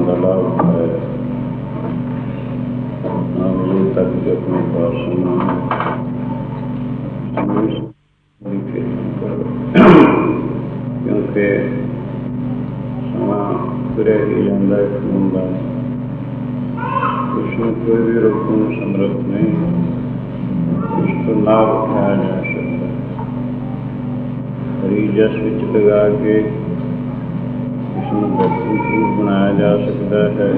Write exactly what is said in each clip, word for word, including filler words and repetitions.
ਨਾਮ ਦਾ ਲਾਭ ਉਠਾਇਆ। ਨਾਮ ਜੀ ਤੱਕ ਆਪਣੇ ਪਾਸ ਕਿਉਂਕਿ ਸਮਾਂ ਤੁਰਿਆ ਹੀ ਜਾਂਦਾ ਹੈ ਹੁੰਦਾ, ਉਸਨੂੰ ਕੋਈ ਵੀ ਰੋਕਣ ਸਮਰੱਥ ਨਹੀਂ, ਉਸ ਤੋਂ ਲਾਭ ਉਠਾਇਆ ਜਾ ਸਕਦਾ। ਹਰੀ ਜਸ ਵਿੱਚ ਲਗਾ ਕੇ ਇਸਨੂੰ ਬਖਸ਼ੂਰ ਬਣਾਇਆ ਜਾ ਸਕਦਾ ਹੈ।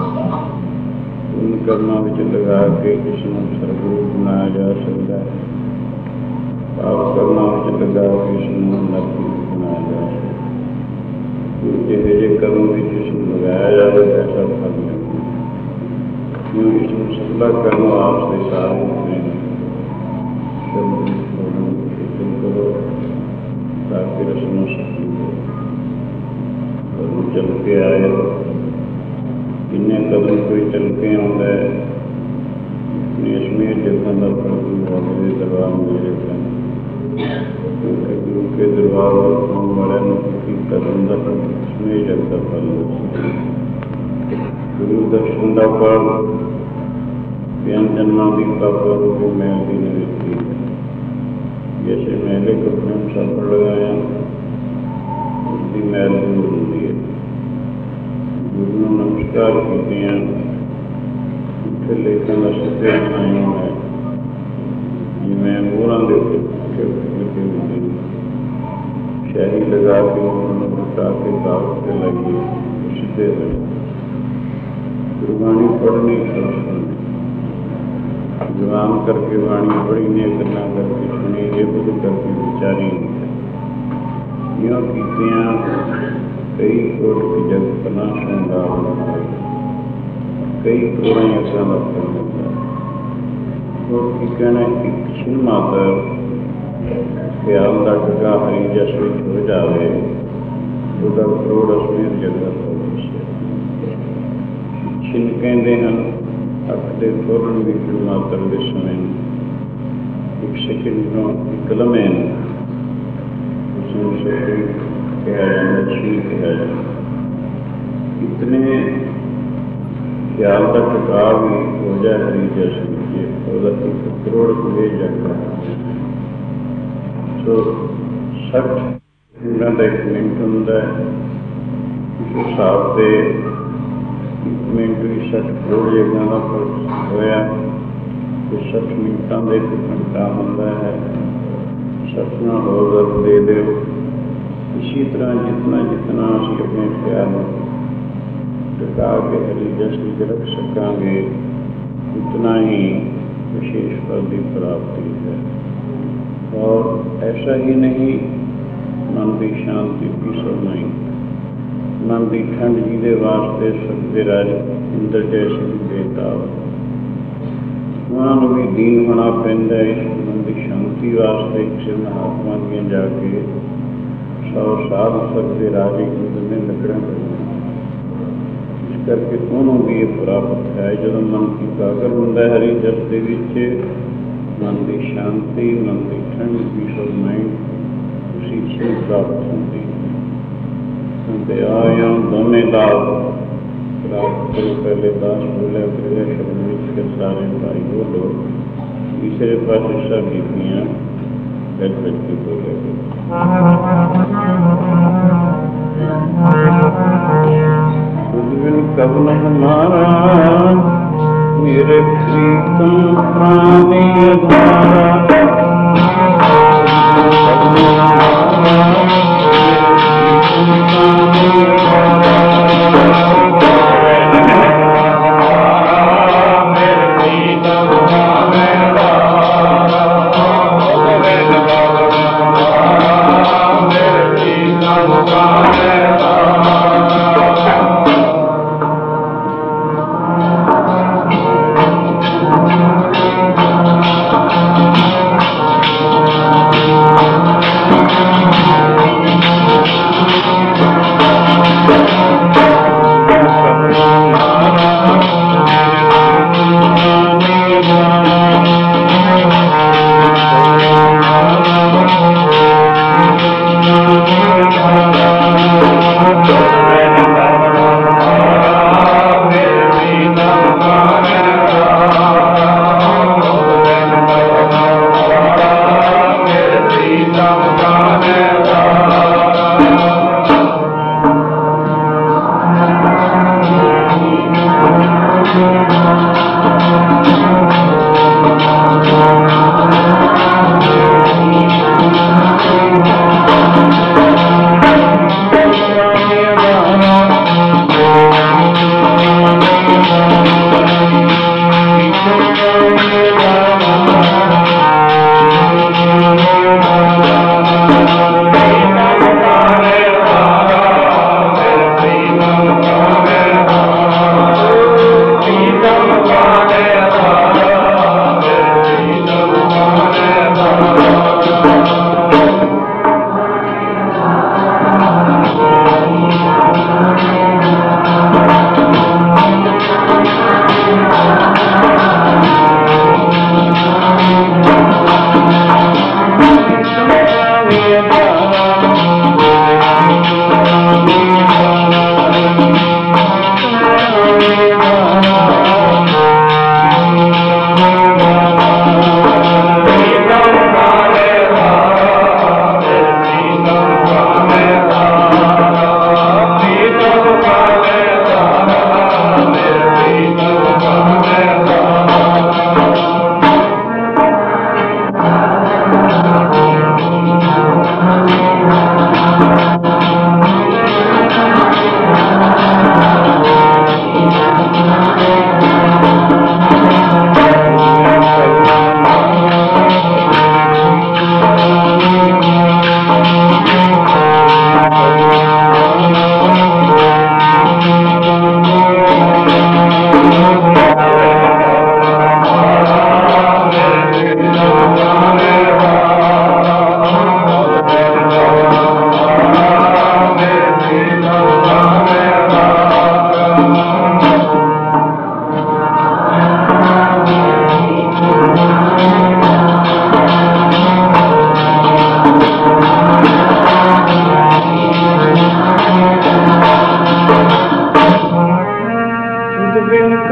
ਉਨ ਕਰਮਾਂ ਵਿੱਚ ਲਗਾ ਕੇ ਇਸਨੂੰ ਸਰਗੁਰੂ ਬਣਾਇਆ ਜਾ ਸਕਦਾ ਹੈ। ਪਾਪ ਕਰਮਾਂ ਵਿੱਚ ਲਗਾ ਕੇ ਇਸਨੂੰ ਨਰਕੀ ਬਣਾਇਆ ਜਾ ਸਕਦਾ। ਜਿਹੇ ਜਿਹੇ ਕਰਮ ਵਿੱਚ ਇਸਨੂੰ ਲਗਾਇਆ ਜਾਵੇ ਐਸਾ ਫਲ ਮਿਲਦਾ। ਕਿਉਂ ਇਸਨੂੰ ਸਫਲਾ ਕਰਨ ਵਾਸਤੇ ਸਾਰੇ ਨੇ ਕੀਰਤਨ ਕਰੋ ਤਾਂ ਕਿ ਰਸਮ ਸਫਲ ਹੋ। ਕਦਮ ਚੱਲ ਕੇ ਆਏ, ਜਿੰਨੇ ਕਦਮ ਕੋਈ ਚੱਲ ਕੇ ਆਉਂਦਾ ਹੈ ਆਪਣੀ ਅਸ਼ਮੀਰ ਜਗ੍ਹਾ ਦਾ ਪ੍ਰਭੂ ਬਾਬੇ ਦੇ ਦਰਬਾਰ ਮੇਰੇ ਪੈਣ। ਕਿਉਂਕਿ ਗੁਰੂ ਕੇ ਦਰਬਾਰ ਆਉਣ ਵਾਲਿਆਂ ਨੂੰ ਕੀ ਕਦਮ ਦਾ ਅਸ਼ਮੀਰ ਜਗ ਦਾ ਫਲ ਹੋ। ਗੁਰੂ ਦਰਸ਼ਨ ਦਾ ਫਲ ਬਿਆਨ ਜਨਮਾਂ ਦੀ ਪਾਪਾਂ ਨੂੰ ਮੈਲ ਦੀ ਨਿਵਿੱਤੀ ਹੈ। ਜੈਸੇ ਮੈਲੇ ਕੱਪੜੇ ਨੂੰ ਸਾਬਣ ਲਗਾਇਆ ਉਸਦੀ ਮੈਲ ਦੂਰ ਹੁੰਦੀ ਹੈ। ਗੁਰੂ ਨੂੰ ਨਮਸਕਾਰ ਕੀਤੀਆਂ ਉੱਥੇ ਲੇਖਾਂ ਦਾ ਸੱਤਿਆ ਬਣਾਇਆ ਹੈ। ਜਿਵੇਂ ਮੋਹਰਾਂ ਦੇ ਉੱਤੇ ਲੱਗੇ ਹੁੰਦੇ ਨੇ, ਸ਼ਹਿਰੀ ਲਗਾ ਕੇ ਉਹਨਾਂ ਨੂੰ ਬਟਾ ਕੇ ਕਾਗਜ਼ ਤੇ ਲਾਈਏ ਸਿੱਧੇ ਹੋਏ। ਗੁਰਬਾਣੀ ਪੜ੍ਹਨੀ ਸੁਣਨੀ, ਜਵਾਨ ਕਰਕੇ ਬਾਣੀ ਪੜ੍ਹੀ ਨੇ, ਗੱਲਾਂ ਕਰਕੇ ਸੁਣੀ, ਇਹ ਬੁੱਧ ਕਰਕੇ ਵਿਚਾਰੀ। ਇਉਂ ਕੀਤੀਆਂ ਕਈ ਕੋਟ ਕੀ ਜਗ ਪਨਾ ਸੁਣਦਾ ਹੋਣਾ, ਕਈ ਕਰੋੜਾਂ ਅਸਾਂ ਦਾ ਫਲ ਮਿਲਦਾ। ਉਹ ਕੀ ਕਹਿਣਾ, ਇੱਕ ਛਿਨ ਮਾਤਰ ਖਿਆਲ ਦਾ ਟੁਕਾ ਹਰੀ ਜਸ ਵਿੱਚ ਹੋ ਜਾਵੇ, ਉਹਦਾ ਕਰੋੜ ਅਸਮੀਰ ਜਗ ਦਾ ਫਲ ਦੱਸਿਆ। ਛਿਨ ਕਹਿੰਦੇ ਹਨ ਅੱਖ ਦੇ ਖੋਲ੍ਹਣ ਵੀ ਛਿਨ ਮਾਤਰ ਦੇ ਸਮੇਂ ਨੂੰ, ਇੱਕ ਸੈਕਿੰਡ ਤੋਂ ਇੱਕ ਲਮਹੇ ਨੂੰ ਉਸਨੂੰ ਸੈਕਿੰਡ ਕਿਹਾ ਜਾਂਦਾ, ਛਿਨ ਕਿਹਾ ਜਾਂਦਾ। ਇਤਨੇ ਖਿਆਲ ਦਾ ਟੁਕਾ ਵੀ ਹੋ ਜਾਏ ਹਰੀ ਜਸ ਵਿੱਚ, ਉਹਦਾ ਇੱਕ ਕਰੋੜ ਕੁਏ ਜਾਂਦਾ। ਸੋ ਸੱਠ ਮਿੰਟਾਂ ਦਾ ਇੱਕ ਮਿੰਟ ਹੁੰਦਾ ਹੈ। ਉਸ ਹਿਸਾਬ ਦੇ ਇੱਕ ਮਿੰਟ ਵੀ ਸੱਠ ਕਰੋੜ ਜਗ੍ਹਾ ਦਾ ਫਰਕ ਹੋਇਆ ਅਤੇ ਸੱਠ ਮਿੰਟਾਂ ਦਾ ਇੱਕ ਘੰਟਾ ਹੁੰਦਾ ਹੈ। ਸੱਠ ਨਾਲ ਹੋਰ ਦੇ ਦਿਓ। ਇਸੀ ਤਰ੍ਹਾਂ ਜਿਤਨਾ ਜਿਤਨਾ ਅਸੀਂ ਆਪਣੇ ਖਿਆਲ ਨੂੰ ਟਿਕਾ ਕੇ ਹਰੀ ਜਸ ਵਿੱਚ ਰੱਖ ਸਕਾਂਗੇ, ਉਤਨਾ ਹੀ ਵਿਸ਼ੇਸ਼ ਫਲ ਦੀ ਪ੍ਰਾਪਤੀ ਹੈ। ਔਰ ਐਸਾ ਹੀ ਨਹੀਂ, ਮਨ ਦੀ ਸ਼ਾਂਤੀ ਵੀ ਸੁਣਾਈ, ਮਨ ਦੀ ਠੰਡ ਜਿਹਦੇ ਵਾਸਤੇ ਸਤਿ ਰਾਜ ਇੰਦਰ ਜੈਸੇ ਵੀ ਬੇਤਾਬ, ਉਹਨਾਂ ਨੂੰ ਵੀ ਦੀਨ ਹੋਣਾ ਪੈਂਦਾ। ਇਸ ਮਨ ਦੀ ਸ਼ਾਂਤੀ ਵਾਸਤੇ ਕਿਸੇ ਮਹਾਤਮਾ ਦੀਆਂ ਜਾ ਕੇ ਸੌ ਸਾਲ ਸਤਿ ਰਾਜ ਇੰਦਰ ਨੇ ਲੱਗਣਾ ਪੈਂਦਾ। ਇਸ ਕਰਕੇ ਉਹਨੂੰ ਵੀ ਇਹ ਪ੍ਰਾਪਤ ਹੈ। ਜਦੋਂ ਮਨ ਇਕਾਗਰ ਹੁੰਦਾ ਹਰੀ ਜਸ ਦੇ ਵਿੱਚ, ਮਨ ਦੀ ਸ਼ਾਂਤੀ, ਮਨ ਦੀ ਠੰਡ, ਪੀਸ ਆਫ ਮਾਈਂਡ ਉਸੀ ਚੀਜ਼ ਪ੍ਰਾਪਤ ਹੁੰਦੀ ਹੈ। ਤੇ ਆਇਆ ਦੋਨੇ ਲਾਭ ਪ੍ਰਾਪਤ ਕਰੋ। ਪਹਿਲੇ ਦਾਸ ਬੋਲਿਆ, ਪਹਿਲੇ ਸ਼ਬਦ ਵਿੱਚ ਫਿਰ ਸਾਰੇ ਭਾਈ ਬੋਲੋ। ਤੀਸਰੇ ਪਾਸੇ ਸਭ ਬੀਬੀਆਂ ਗੱਜ ਗੱਜ ਕੇ ਬੋਲਿਆ ਬਿਨ ਕਬਨ ਹਮਾਰਾ ਮੇਰੇ ਪ੍ਰੀਤਮ ਪ੍ਰਾਣੀ ਅਧਾਰਾ।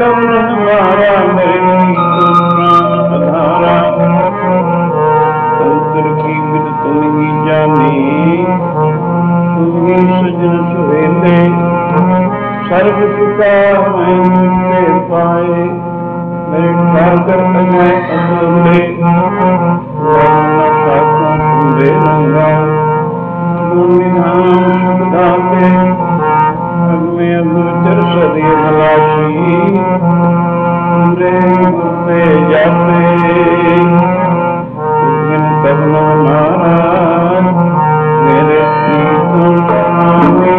कवन हमारा मेरे तो प्राण आधारा अंतर की विद तुम ही जानी तुम ही सजन सुहेले सर्व सुखा मैं मुझसे पाए मेरे ठाकर अजय अमोले वरना साका तुम्हे रंगा निधान सुखदाते अग्मे अगोचर सदय भलाशी तुमरे गुप्ते जाते तुम करुण महाराज मेरे प्रीतम स्वामी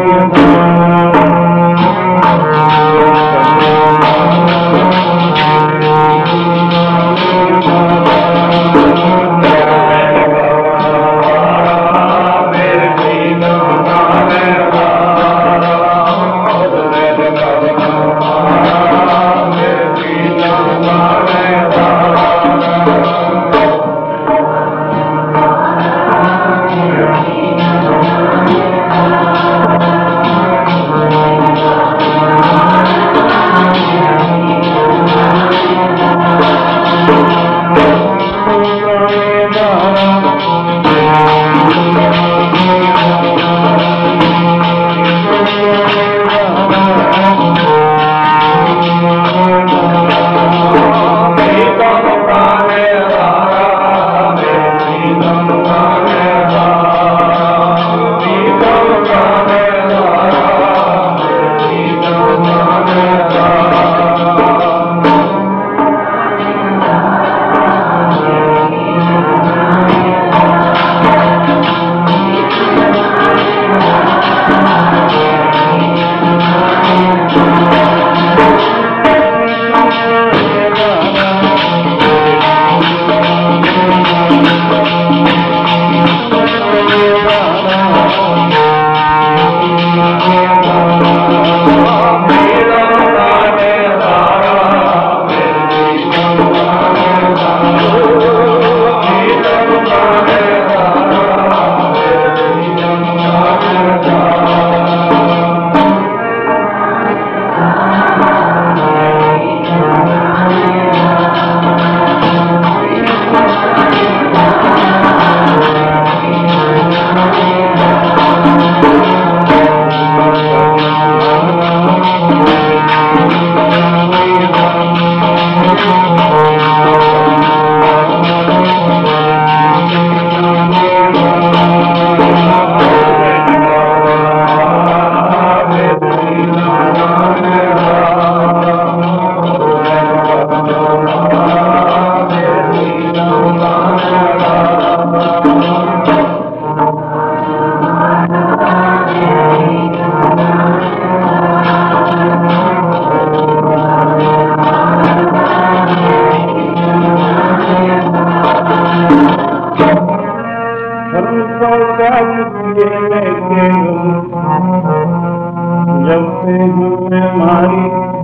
जब से हमने हमारी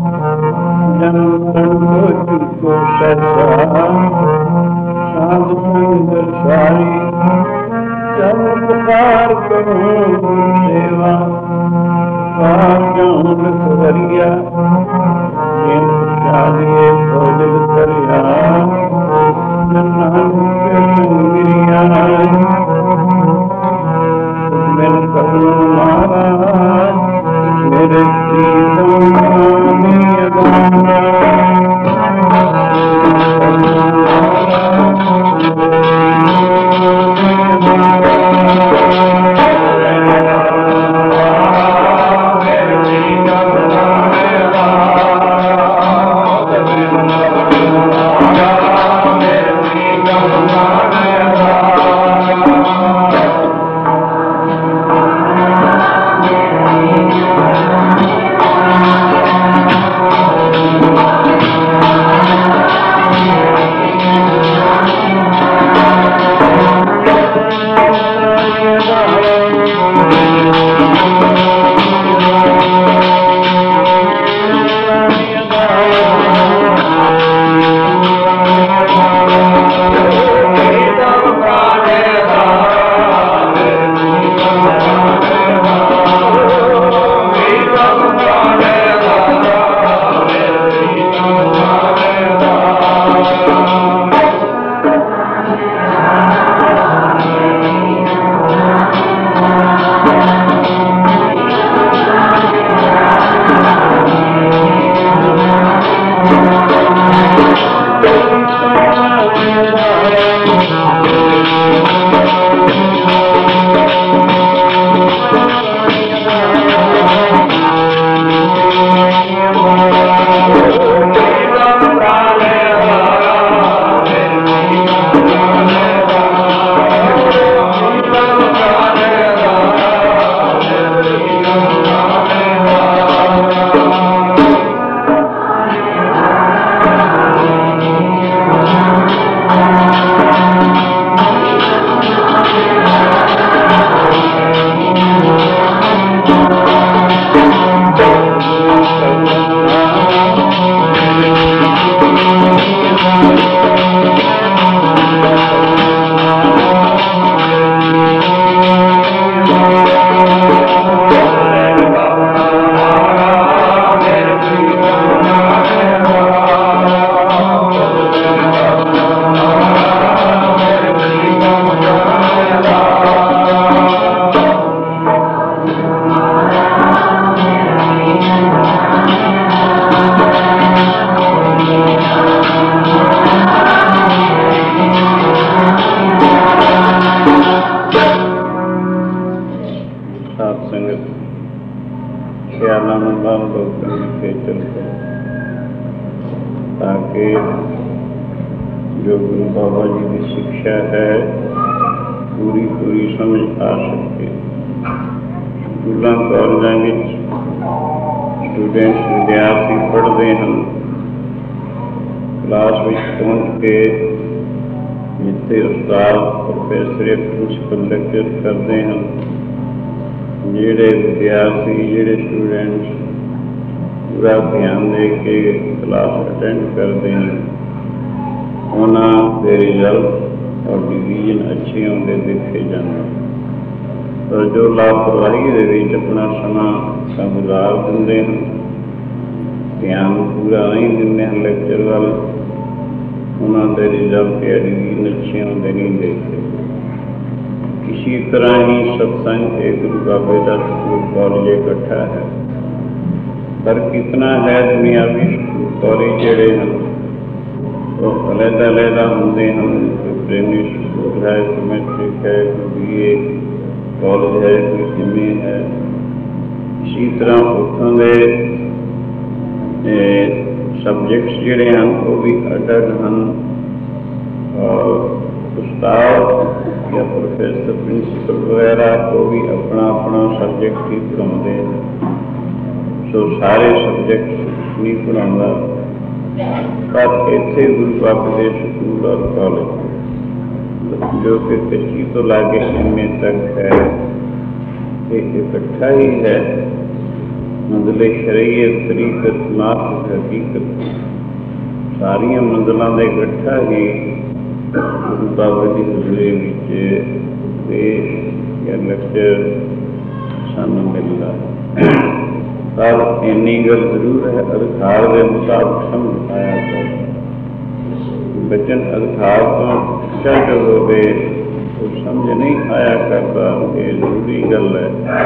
जन्म को सहसा साध संग सारी चमत्कार करूं सेवा खबरिया शादी भोजन करिया मेरे करुण महाराज मेरे है, ताकि जो गुरु बाबा जी की शिक्षा है पूरी पूरी समझ आ सके। स्कूलों कॉलेजों में स्टूडेंट्स विद्यार्थी पढ़ते हैं, क्लास में पहुँच के जिथे उस्ताद प्रोफैसर या प्रिंसिपल लेक्चर करते हैं, जोड़े विद्यार्थी जोड़े स्टूडेंट्स पूरा ध्यान दे के क्लास अटेंड करते हैं, उन्होंने रिजल्ट और डिवीजन अच्छे आते देखे जाते। पर जो लापरवाही के अपना समा का गुजार देंगे हैं, ध्यान पूरा नहीं देंगे हैं लैक्चर वाल, उन्होंने रिजल्ट या डिवीजन अच्छे आते नहीं देखते। इसी तरह ही सत्संग एक गुरु बाबे का स्कूल कॉलेज इकट्ठा है, पर कितना है दुनियावी स्कूल कॉलेज जोड़े हैं तो अलहदा अलहदा होंगे हैं। कोई प्रेमी स्कूल है, कोई मैट्रिक है, कोई बी ए कॉलेज है, कोई एम ए है। इसी तरह उत्थों के सबजैक्ट्स जोड़े हैं वो भी अड अड हैं, और उस्ताद या प्रोफैसर प्रिंसिपल वगैरह वो भी अपना अपना सबजैक्ट ही पढ़ाते हैं। सो सारे सबजैक्ट नहीं पढ़ाता, पर इतने गुरु बाबे के स्कूल और कॉलेज जो कि कच्ची तो लागे एम ए तक है, एक इकट्ठा ही है। मंजिल शरीयत तरीकत नात हकीकत सारिया मंजिलों का इकट्ठा ही गुरु बाबा की हजूरी उपदेश या लेक्चर सानू मिलता है। पर इन्नी गल जरूर है, अधिकार के मुताबिक समझ आया कर बचन अधिकार तो चल जो हो तो समझ नहीं आया करता, ये जरूरी गल है।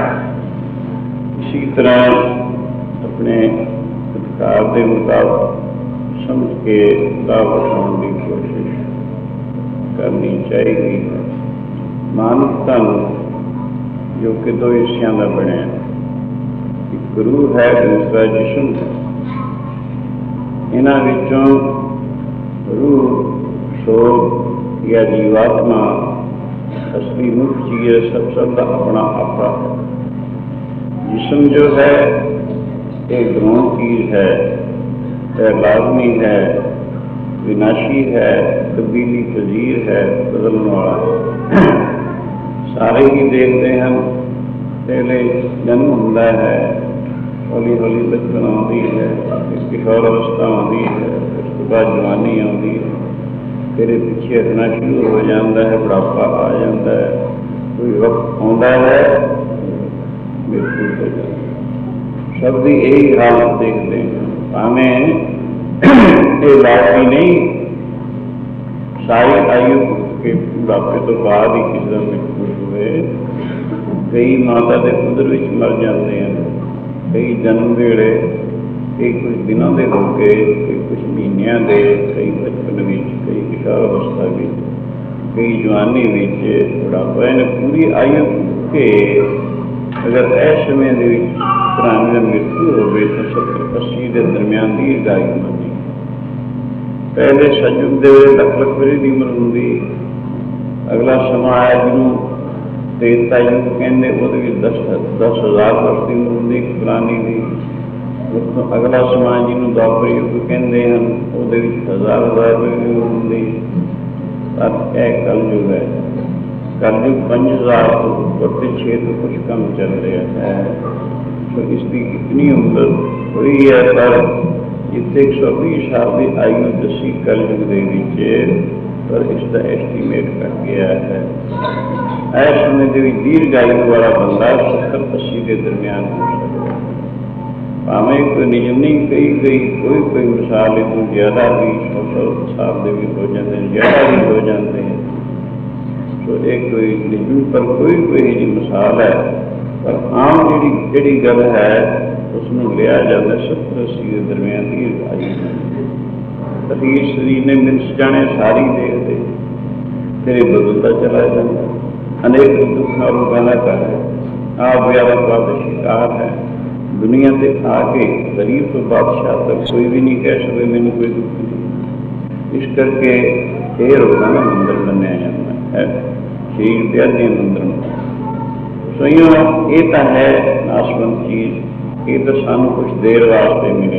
इसी तरह अपने अधिकार के मुताबिक समझ के लाभ उठाने की कोशिश करनी चाहिए। मानवता जो कि दो हिस्सों का बनया, एक गुरु है, दूसरा जिस्म है। इन्हां विचों रूह, सोल या जीवात्मा असली मुख्य चीज़ सब सब का अपना आपा है। जिस्म जो है एक गौण चीज़ है, वह लाजमी है, विनाशी है, तब्दीली पजीर है, बदलने वाला है। सारे ही देखते हैं, पहले जन्म होता है, हौली हौली बचपन आती है, किशोर अवस्था आती है, उसके बाद जवानी आती है, फिर पीछे हटना शुरू हो जाता है, बुढ़ापा आ जाता है, कोई वक्त आता है मृत्यु हो जाती है। सब की यही हालत देखते हैं। भावें ये लाजमी नहीं, सारी आयु के बुढ़ापे तो बाद ही किसी का मृत्यु हुए। कई माता के उदर विच मर जाते हैं, कई जन्म वेले, कई कुछ दिनों के हो गए, कई कुछ महीनों के, कई बचपन में, कई किशोर अवस्था में, कई जवानी में, बुढ़ापा ने पूरी आयु के अगर इस समय पुराने मृत्यु हो गई तो सत्तर अस्सी के दरम्यान दीर्घ आयु होती। पहले सतयुग के लख लख वरी की उम्र होंगी, अगला समा आया जिन्होंने त्रेता युग कहते, वो दस दस हज़ार वर्ष की उम्र होंगी पुरानी की। उस तो अगला समा जिन्होंने द्वापर युग कहते हैं, वो हज़ार हज़ार वर्ष की उम्र होंगी। पर यह कलयुग है, कलयुग पंज हज़ार तो ऊपर से छे तो कुछ कम चल रहा है। तो इसकी इतनी उम्र हुई है, पर जितने एक सौ बीस साल की आयु दसी कलयुग के, पर इसका एस्टीमेट कर गया है। इस समय के दीर्घ आयु वाला बंदा सत्तर अस्सी के दरम्यान हो सकता है। भावें कोई निजम नहीं, कई कई कोई कोई मिसाल तो ज्यादा भी सौ सौ साल के भी हो जाते हैं, ज्यादा भी हो जाते हैं। तो एक कोई निजम पर कोई कोई जी मिसाल है, पर आम जी जी गल है उसमें लिया जाता सत्तर अस्सी के दरम्यान दीर्घ आयु। शरीर शरीर ने मिस जाने सारी देखते, फिर बदलता चला जाता, अनेक दुख और रोगाना का है, आप व्यापक का शिकार है। दुनिया से आके गरीब तो बादशाह तक कोई भी नहीं कह सकते मैंने कोई दुख नहीं। इस करके ये रोगां का मंदिर बनया जाता है, शरीर व्याधियां मंदिर। सोइयों ये तो है नाशवंत चीज़, ये तो सानू कुछ देर वास्ते मिले,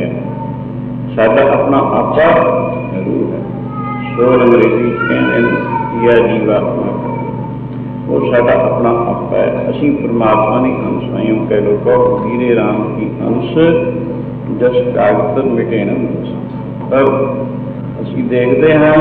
साडा अपना आपा जरूर है। सोल अंग्रेजी कहते या जीवात्मा, वो साडा अपना आपा है। असी परमात्मा की अंश आइयों कह लो कहो हीरे राम की अंश, जस कागत मिटे न मूस। पर असी देखते हैं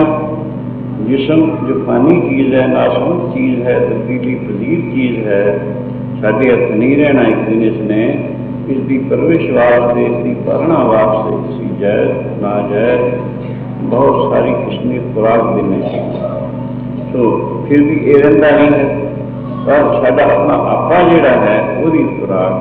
जिसम जो फानी चीज़ है, नाशवंत चीज़ है, तब्दीली पजीर चीज़ है, साढ़े हथ नहीं रहना एक दिन इसने। इसकी परवरिश वास्ते, इसकी पालना वास्ते किसी जायज़ नाजायज़ बहुत सारी किस्में खुराक देने चाहिए। तो फिर भी ये रहा नहीं है, पर साडा अपना आपा जिहड़ा है वही खुराक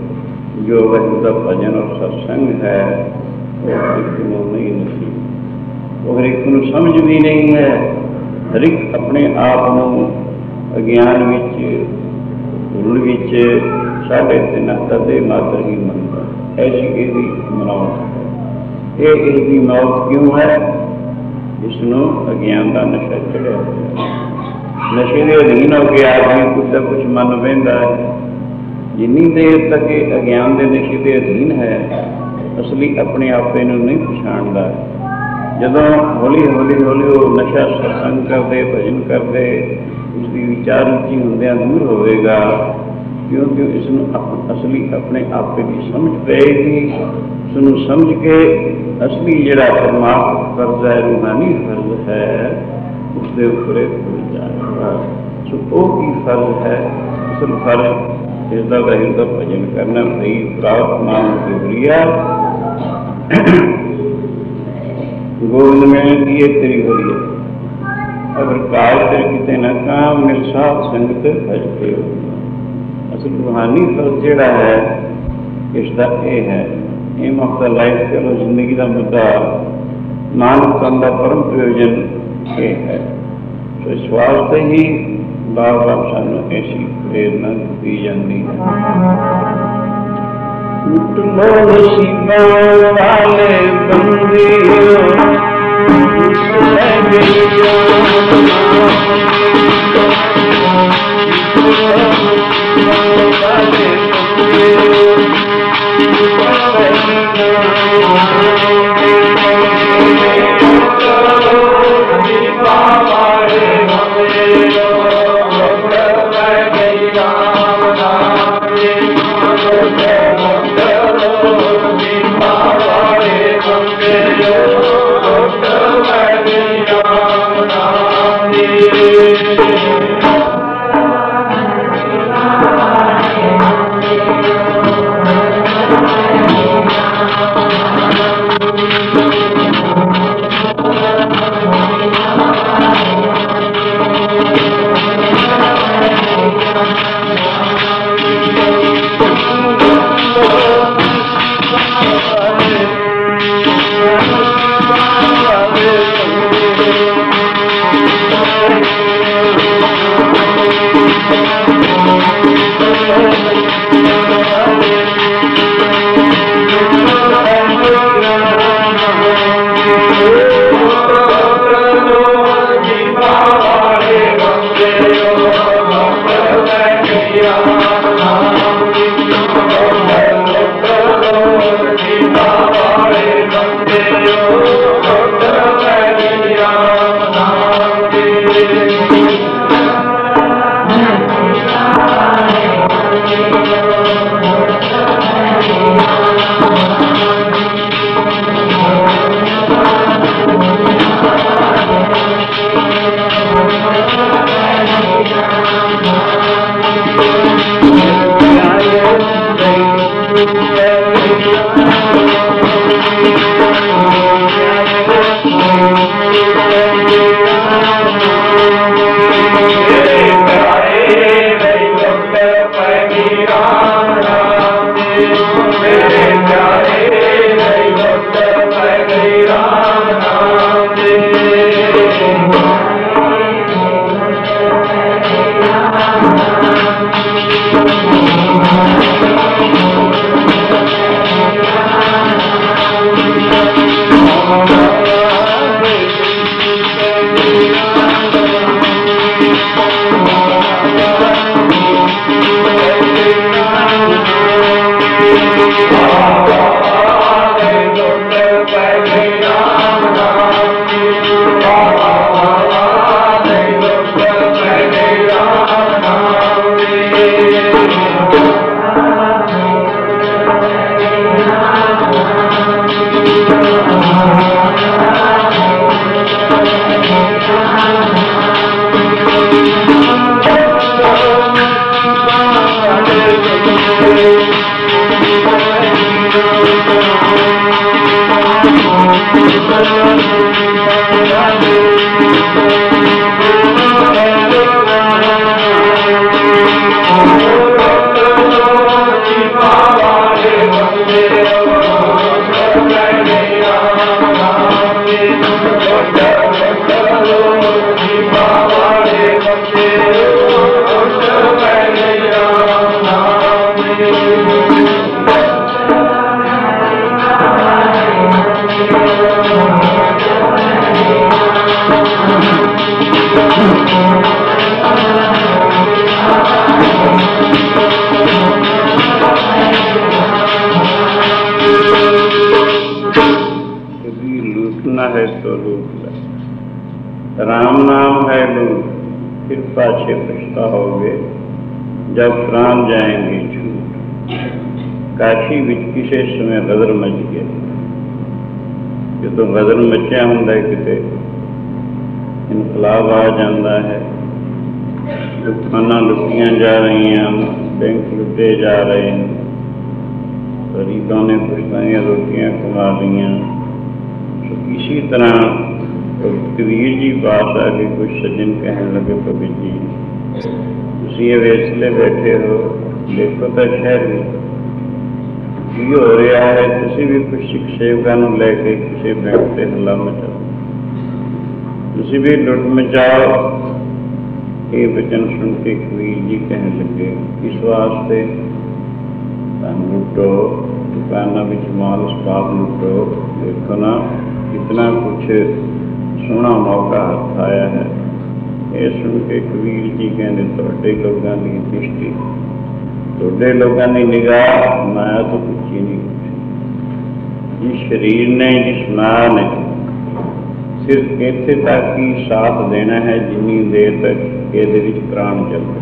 जो वाहिगुरू दा भजन और सत्संग है वो हर एक को नहीं नसीब, वो हर एक को समझ भी नहीं है। हर एक अपने आप को अज्ञान विच रुल विच साढ़े तिन तदे मात्र ही मनता। ऐसी इसकी मौत है। ये इसकी मौत क्यों है? इसनों अज्ञान का नशा चढ़िया होया। नशे के अधीन होकर आदमी कुछ ना कुछ मन बहता है। जिन्नी देर तक ये अज्ञान के नशे के अधीन है, असली अपने आपे नूं नहीं पछाणदा। जदों हौली हौली हौली वो नशा सत्संग करते भजन करते उसकी विचार रुचि होंदियां दूर होवेगा, क्योंकि इसनूं असली अपने आपे की समझ पेगी। इसनूं समझ के असली जिहड़ा परमात्मा फर्ज है, रूहानी फर्ज है, उसके उपर खुल जाएगा। सो वो की फर्ज है? असल फर्ज इसका वाहिगुरू का भजन करना। भई प्राप्त नाम देवरिया गोविंद में दिए तेरी वरिया, अगर काल तेरे किते न काम मिल साथ संगत भजते हो। असल रूहानी फर्ज जिहड़ा है इसका ये है, एम ऑफ द लाइफ चलो जिंदगी का मुद्दा मानवता का परम प्रयोजन ये है। तो इस वास्ते ही बार बार सानू ऐसी प्रेरणा दी जाती है। वाले राम नाम है लूट, फिर पाछे पछताओगे जब प्राण जाएंगे छूट। काशी विच किसे समय गदर मच गया, ਜਦੋਂ ਗਦਰ ਮਚਿਆ ਹੁੰਦਾ ਕਿਤੇ ਇਨਕਲਾਬ ਆ ਜਾਂਦਾ ਹੈ, ਦੁਕਾਨਾਂ ਲੁੱਟੀਆਂ ਜਾ ਰਹੀਆਂ, ਬੈਂਕ ਲੁੱਟੇ ਜਾ ਰਹੇ ਨੇ, ਗਰੀਬਾਂ ਨੇ ਪੁਸ਼ਤਾਂ ਰੋਟੀਆਂ ਕਮਾ ਲਈਆਂ। ਇसी तरह कबीर जी पास आके कुछ सज्जन कहने लगे, कबीर जी तुम ये वेसले बैठे हो, देखो तो शहर में की हो रहा है, तुम भी कुछ सिख सेवकों को लैके किसी बैंक से हल्ला मचाओ, तुम भी लुट मचाओ। ये वचन सुन के कबीर जी कहने लगे, इस वास्ते लुटो, दुकाना में माल सपात लुटो, देखो ना कितना कुछ सोहना मौका हथ आया है। ये सुन के कबीर जी कहते, तुहाडे लोगों की दृष्टि, तुहाडे लोगों की निगाह माया तो कुछ ही नहीं। जिस शरीर ने, जिस माया ने सिर्फ इत्थे तक ही साथ देना है जिन्नी देर तक ये प्राण चलते,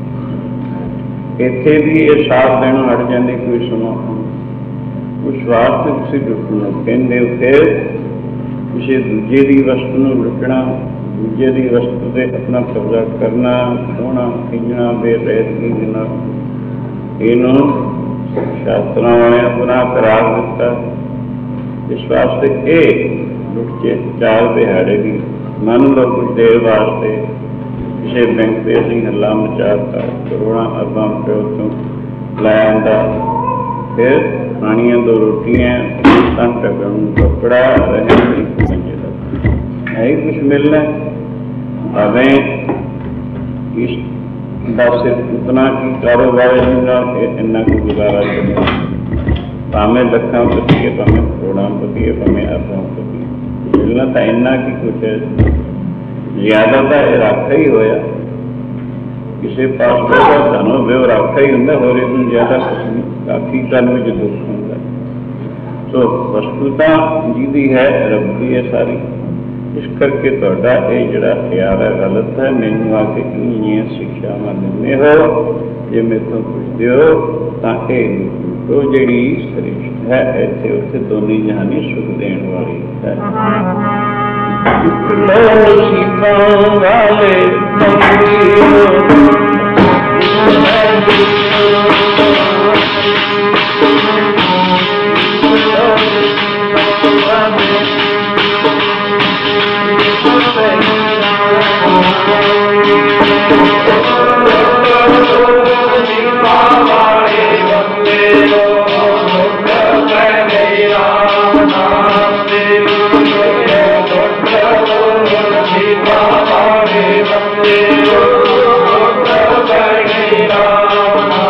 इत्थे भी ये साथ देना हट जाते कोई समा, उस वास्ते तुसीं लुटना कहते हो। फिर किसी दूजे की वस्तु में लुटना, दूजे की वस्तु से अपना कब्जा करना, सोना खींचना बेरहदगी देना, इनू शास्त्रों वाले अपना करार दिता। इस वास्ते ये लुटचे चार दिहाड़े भी मन लो कुछ देर वास्ते किसी बैंक से असीं हल्ला मचाता, करोड़ों अरबां रुपये उत्तों लै आंदा, फिर खानियां दो रोटियां, तन ढकन कपड़ा, रहन है ही कुछ मिलना। हमें इस बस इतना कि कारोबार इन्ना को गुजारा करना, भावें लखां पति है, भावें करोड़ों पति है, भावें अरबों पति है, मिलना तो इन्ना की कुछ है, ज्यादा तो यह रखा ही होया। किसी पास पैसा धनो वे रखा ही होंगे, होर इसमें ज्यादा कुछ नहीं, काफी कल में जो दुख होंगे। तो वस्तुता जिहदी है रब की है सारी, इस करके तुहाडा ये जिहड़ा ख्याल है गलत है। मैनूं आके इन्नियां शिक्षावां दिंदे हो, जे मेरे तो पुछदे हो तां इह तो जिहड़ी सृष्टि है इत्थे उत्थे दोनी जहानी सुख देण वाली है। सीतां वाले Hare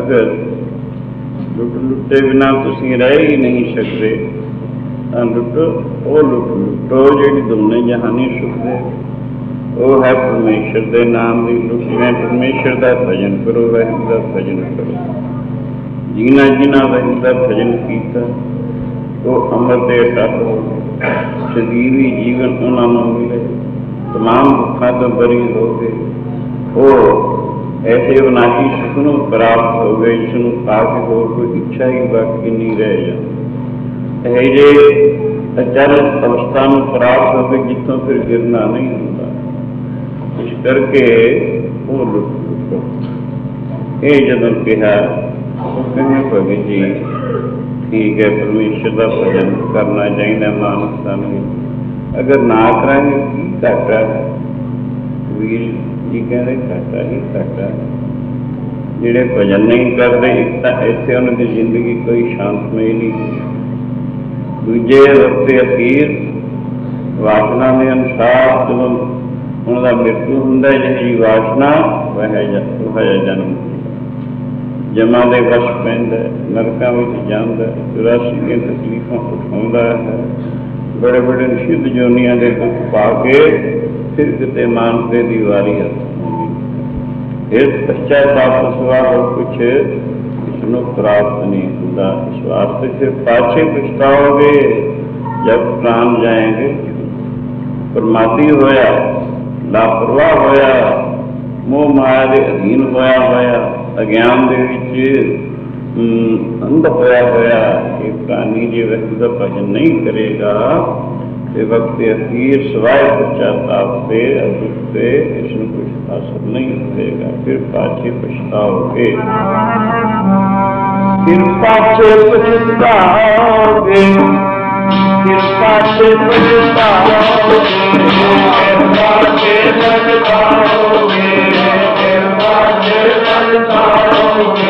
अगर लुट लुटे बिना तुसीं रह ही नहीं सकते तां लुट वो लुट लुटो जिहड़ी दोने जहानी सुख दे। वो है परमेश्वर के नाम की लुट। मैं परमेश्वर का भजन करो, वाहिगुरू का भजन करो। जिन्हां जिन्हां वाहिगुरू का भजन किया वो अमर दे अटल हो गए, सजीवी जीवन उन्होंने मिले, तमाम दुखों तो बरी हो गए। वो ऐसे विनाशी सुख नूं प्राप्त हो गए जिसनूं पा के होर कोई इच्छा ही बाकी नहीं रह जाती। यह जे अचल अवस्था नूं प्राप्त हो गए जितों फिर गिरना नहीं होता। इस करके वो लुट लुटो। ये जदों कहा तो कहें भगत जी ठीक है, परमेश्वर का भजन करना चाहिए मानवता में। अगर ना करांगे की घाटा है? वीर जी कहते घाटा ही घाटा है। जिहड़े भजन नहीं करते एक तो इत्थे उन्होंने जिंदगी कोई शांतमई नहीं हुई। दूजे रस्ते अखीर वासना के अनुसार जब उनका मृत्यु होंदा जी वासना वह वह जन्म जमा के वश पैंदा, नरकों में जाता, चौरासी दी तकलीफां उठाउंदा है, बड़े बड़े निषिद्ध जोनियां दे दुख पा के फिर किते मानते की वारी आती। फिर पश्चाताप सिवा और कुछ इसनों प्राप्त नहीं होता। इस वास्ते फिर पाछे पछताओगे जब प्राण जाएंगे। प्रमादी होया, लापरवाह होया, मोह माया के अधीन होया होया, अज्ञान दे विच अंध होया होया ये प्राणी जे वाहिगुरू का भजन नहीं करेगा तो वक्त अखीर सवाए पश्चाताप से अदुख से इसमें कुछ हासिल नहीं होगा। फिर पाछे पछताओगे, फिर पाछे पछताओगे, फिर पाछे पछताओगे, फिर पाछे पछताओगे, फिर पाछे पछताओगे।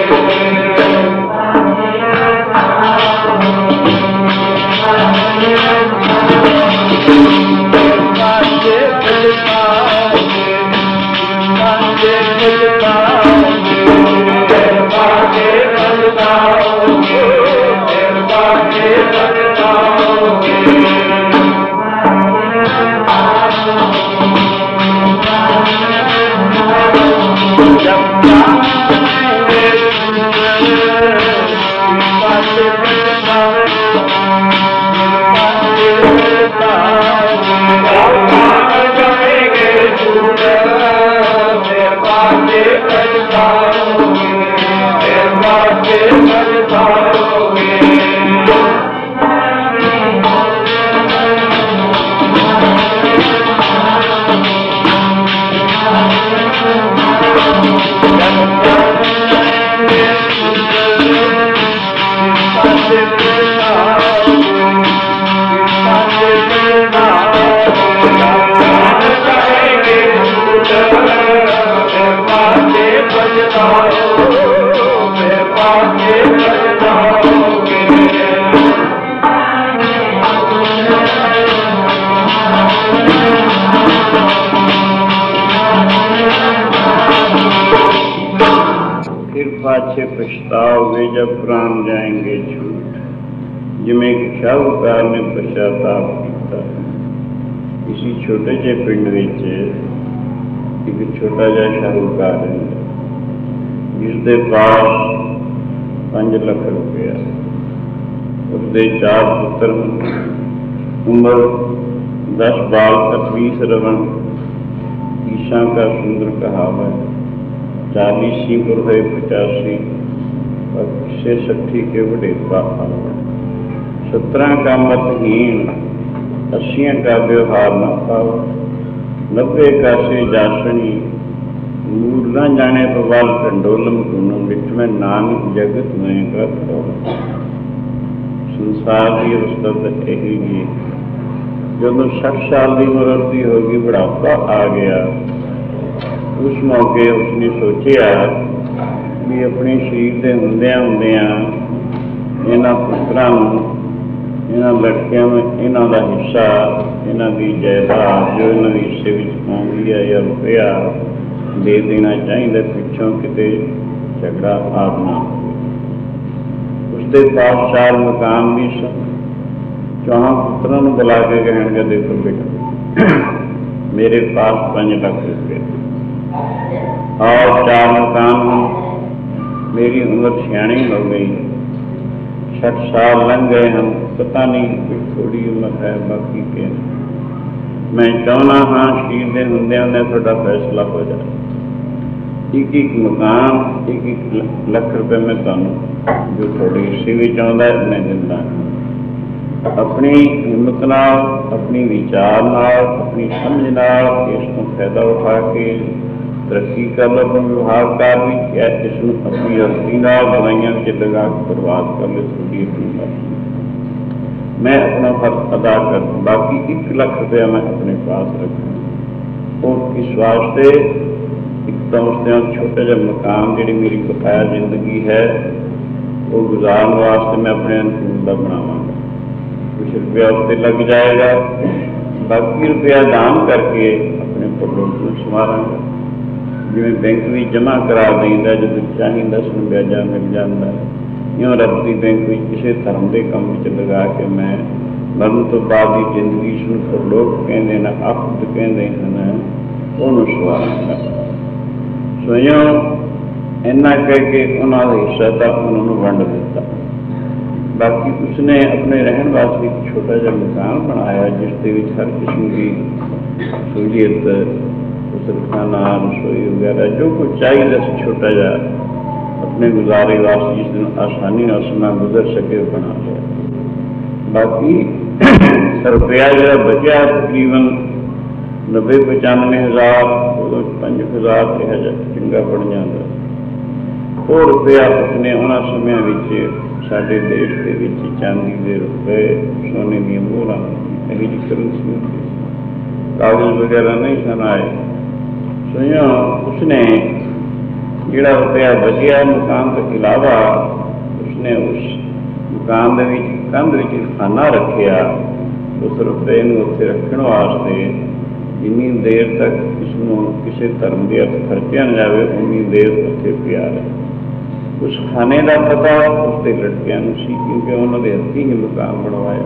पाछे पछताओगे जब प्राण जाएंगे छूट। जिमें कि शाहूकार ने पश्चाताप किया। इसी छोटे जे पिंड विच एक छोटा जा शाहूकार है जिसके पास पांच लख रुपया, उसके चार पुत्र, उम्र दस बाल तक बीस रवन, ईशा का सुंदर कहावत, चालीसी पुर है पचासी और किसे सट्ठी के बड़े पापा, सत्रह का मतहीन, अस्सियों का व्यवहार न पाओ, नब्बे का से जासनी, मूल न जाने तो वाल कंडोलम गुणों विच में नानक जगत में का संसार की रुस्तत यही है। जब सठ साल की उम्र की होगी, बुढ़ापा आ गया, उस मौके उसने सोचा भी अपने शरीर के होंदिया होंदिया इन्हां पुत्रां नूं, इन्हां लड़कियां में इन्हां दा हिस्सा, इन्हां दी जायदाद जो इन्हां दे हिस्से विच आउंदी है या रुपया दे देना चाहिए। पिछों किते झगड़ा आदि ना होवे। उसके पास चार मकान भी सन। चौहां पुत्रां नूं बुला के कहणगे, देखो बेटा मेरे पास पांच लाख रुपये और चार मकान हैं, मेरी उम्र सियाणी हो गई, सठ साल लंघ गए हैं, पता नहीं कोई थोड़ी उम्र है बाकी के। मैं चाहना हाँ शहीद के होंदे होंदे थोड़ा फैसला हो जाए। एक एक मकान एक एक लख रुपये मैं तुहानूं जो थोड़ी हिस्से भी चाहता है मैं दिंदा। अपनी हिम्मत नाल, अपनी विचार नाल, अपनी समझ नाल इसको फायदा उठा के तरक्की कर लो। अपने व्यवहारकार भी क्या इसमें अपनी अर्थी नाल दवाइयां में लगा के बर्बाद कर लो। थोड़ी अपनी बात मैं अपना फर्ज अदा कर, बाकी एक लाख रुपया मैं अपने पास रखूँ और किस वास्ते एक तो उसके छोटा जहा मकान जी मेरी बकाया जिंदगी है वो गुजारने वास्ते मैं अपने अनुकूल का बनावांगा। कुछ रुपया उससे लग जाएगा, बाकी रुपया दान करके अपने पड़ोस को संवारांगा। जिवें बैंक भी जमा करा देंदा, जो चाहिए सूं ब्याजा मिल जाता है, इं रब की बैंक भी किसी धर्म के काम लगा के मैं मरण तो बाद की जिंदगी सूं लोग कहते हैं आफत कहते हैं उन्होंने सवारांगा। स्वयं इन्ना कह के उन्होंने हिस्सा था उन्होंने वंड दिता। बाकी उसने अपने रहने वास्ते एक छोटा जहा मकान बनाया जिसके हर किस्म की सहूलियत, गुसलखाना, रसोई वगैरह जो कुछ चाहिए छोटा जहा अपने गुजारे वास्ते जिस दिन आसानी और समय गुजर सके बना लिया। बाकी रुपया जो बचा तकरीबन नब्बे पचानवे हज़ार पाँच हज़ार चंगा बन जाता। वो रुपया उसने उन्होंने समय साडे देश के विच चांदी के रुपए सोने दी मोहरां यही जी करंसी होती, कागज वगैरह नहीं सन आए। स्वयं उसने जिहड़ा रुपया बचिया मकान के अलावा उसने उस मकान के कंध विच खाना रखिया। उस रुपये को उत्थे रखने वास्ते जिन्नी देर तक इसनों किसी धर्म के अर्थ खर्चा न जाए उन्नी देर उत्थे पिया रहे। उस खाने का पता उसके लड़कियां सी क्योंकि उन्होंने हथी ही मकान बनवाया।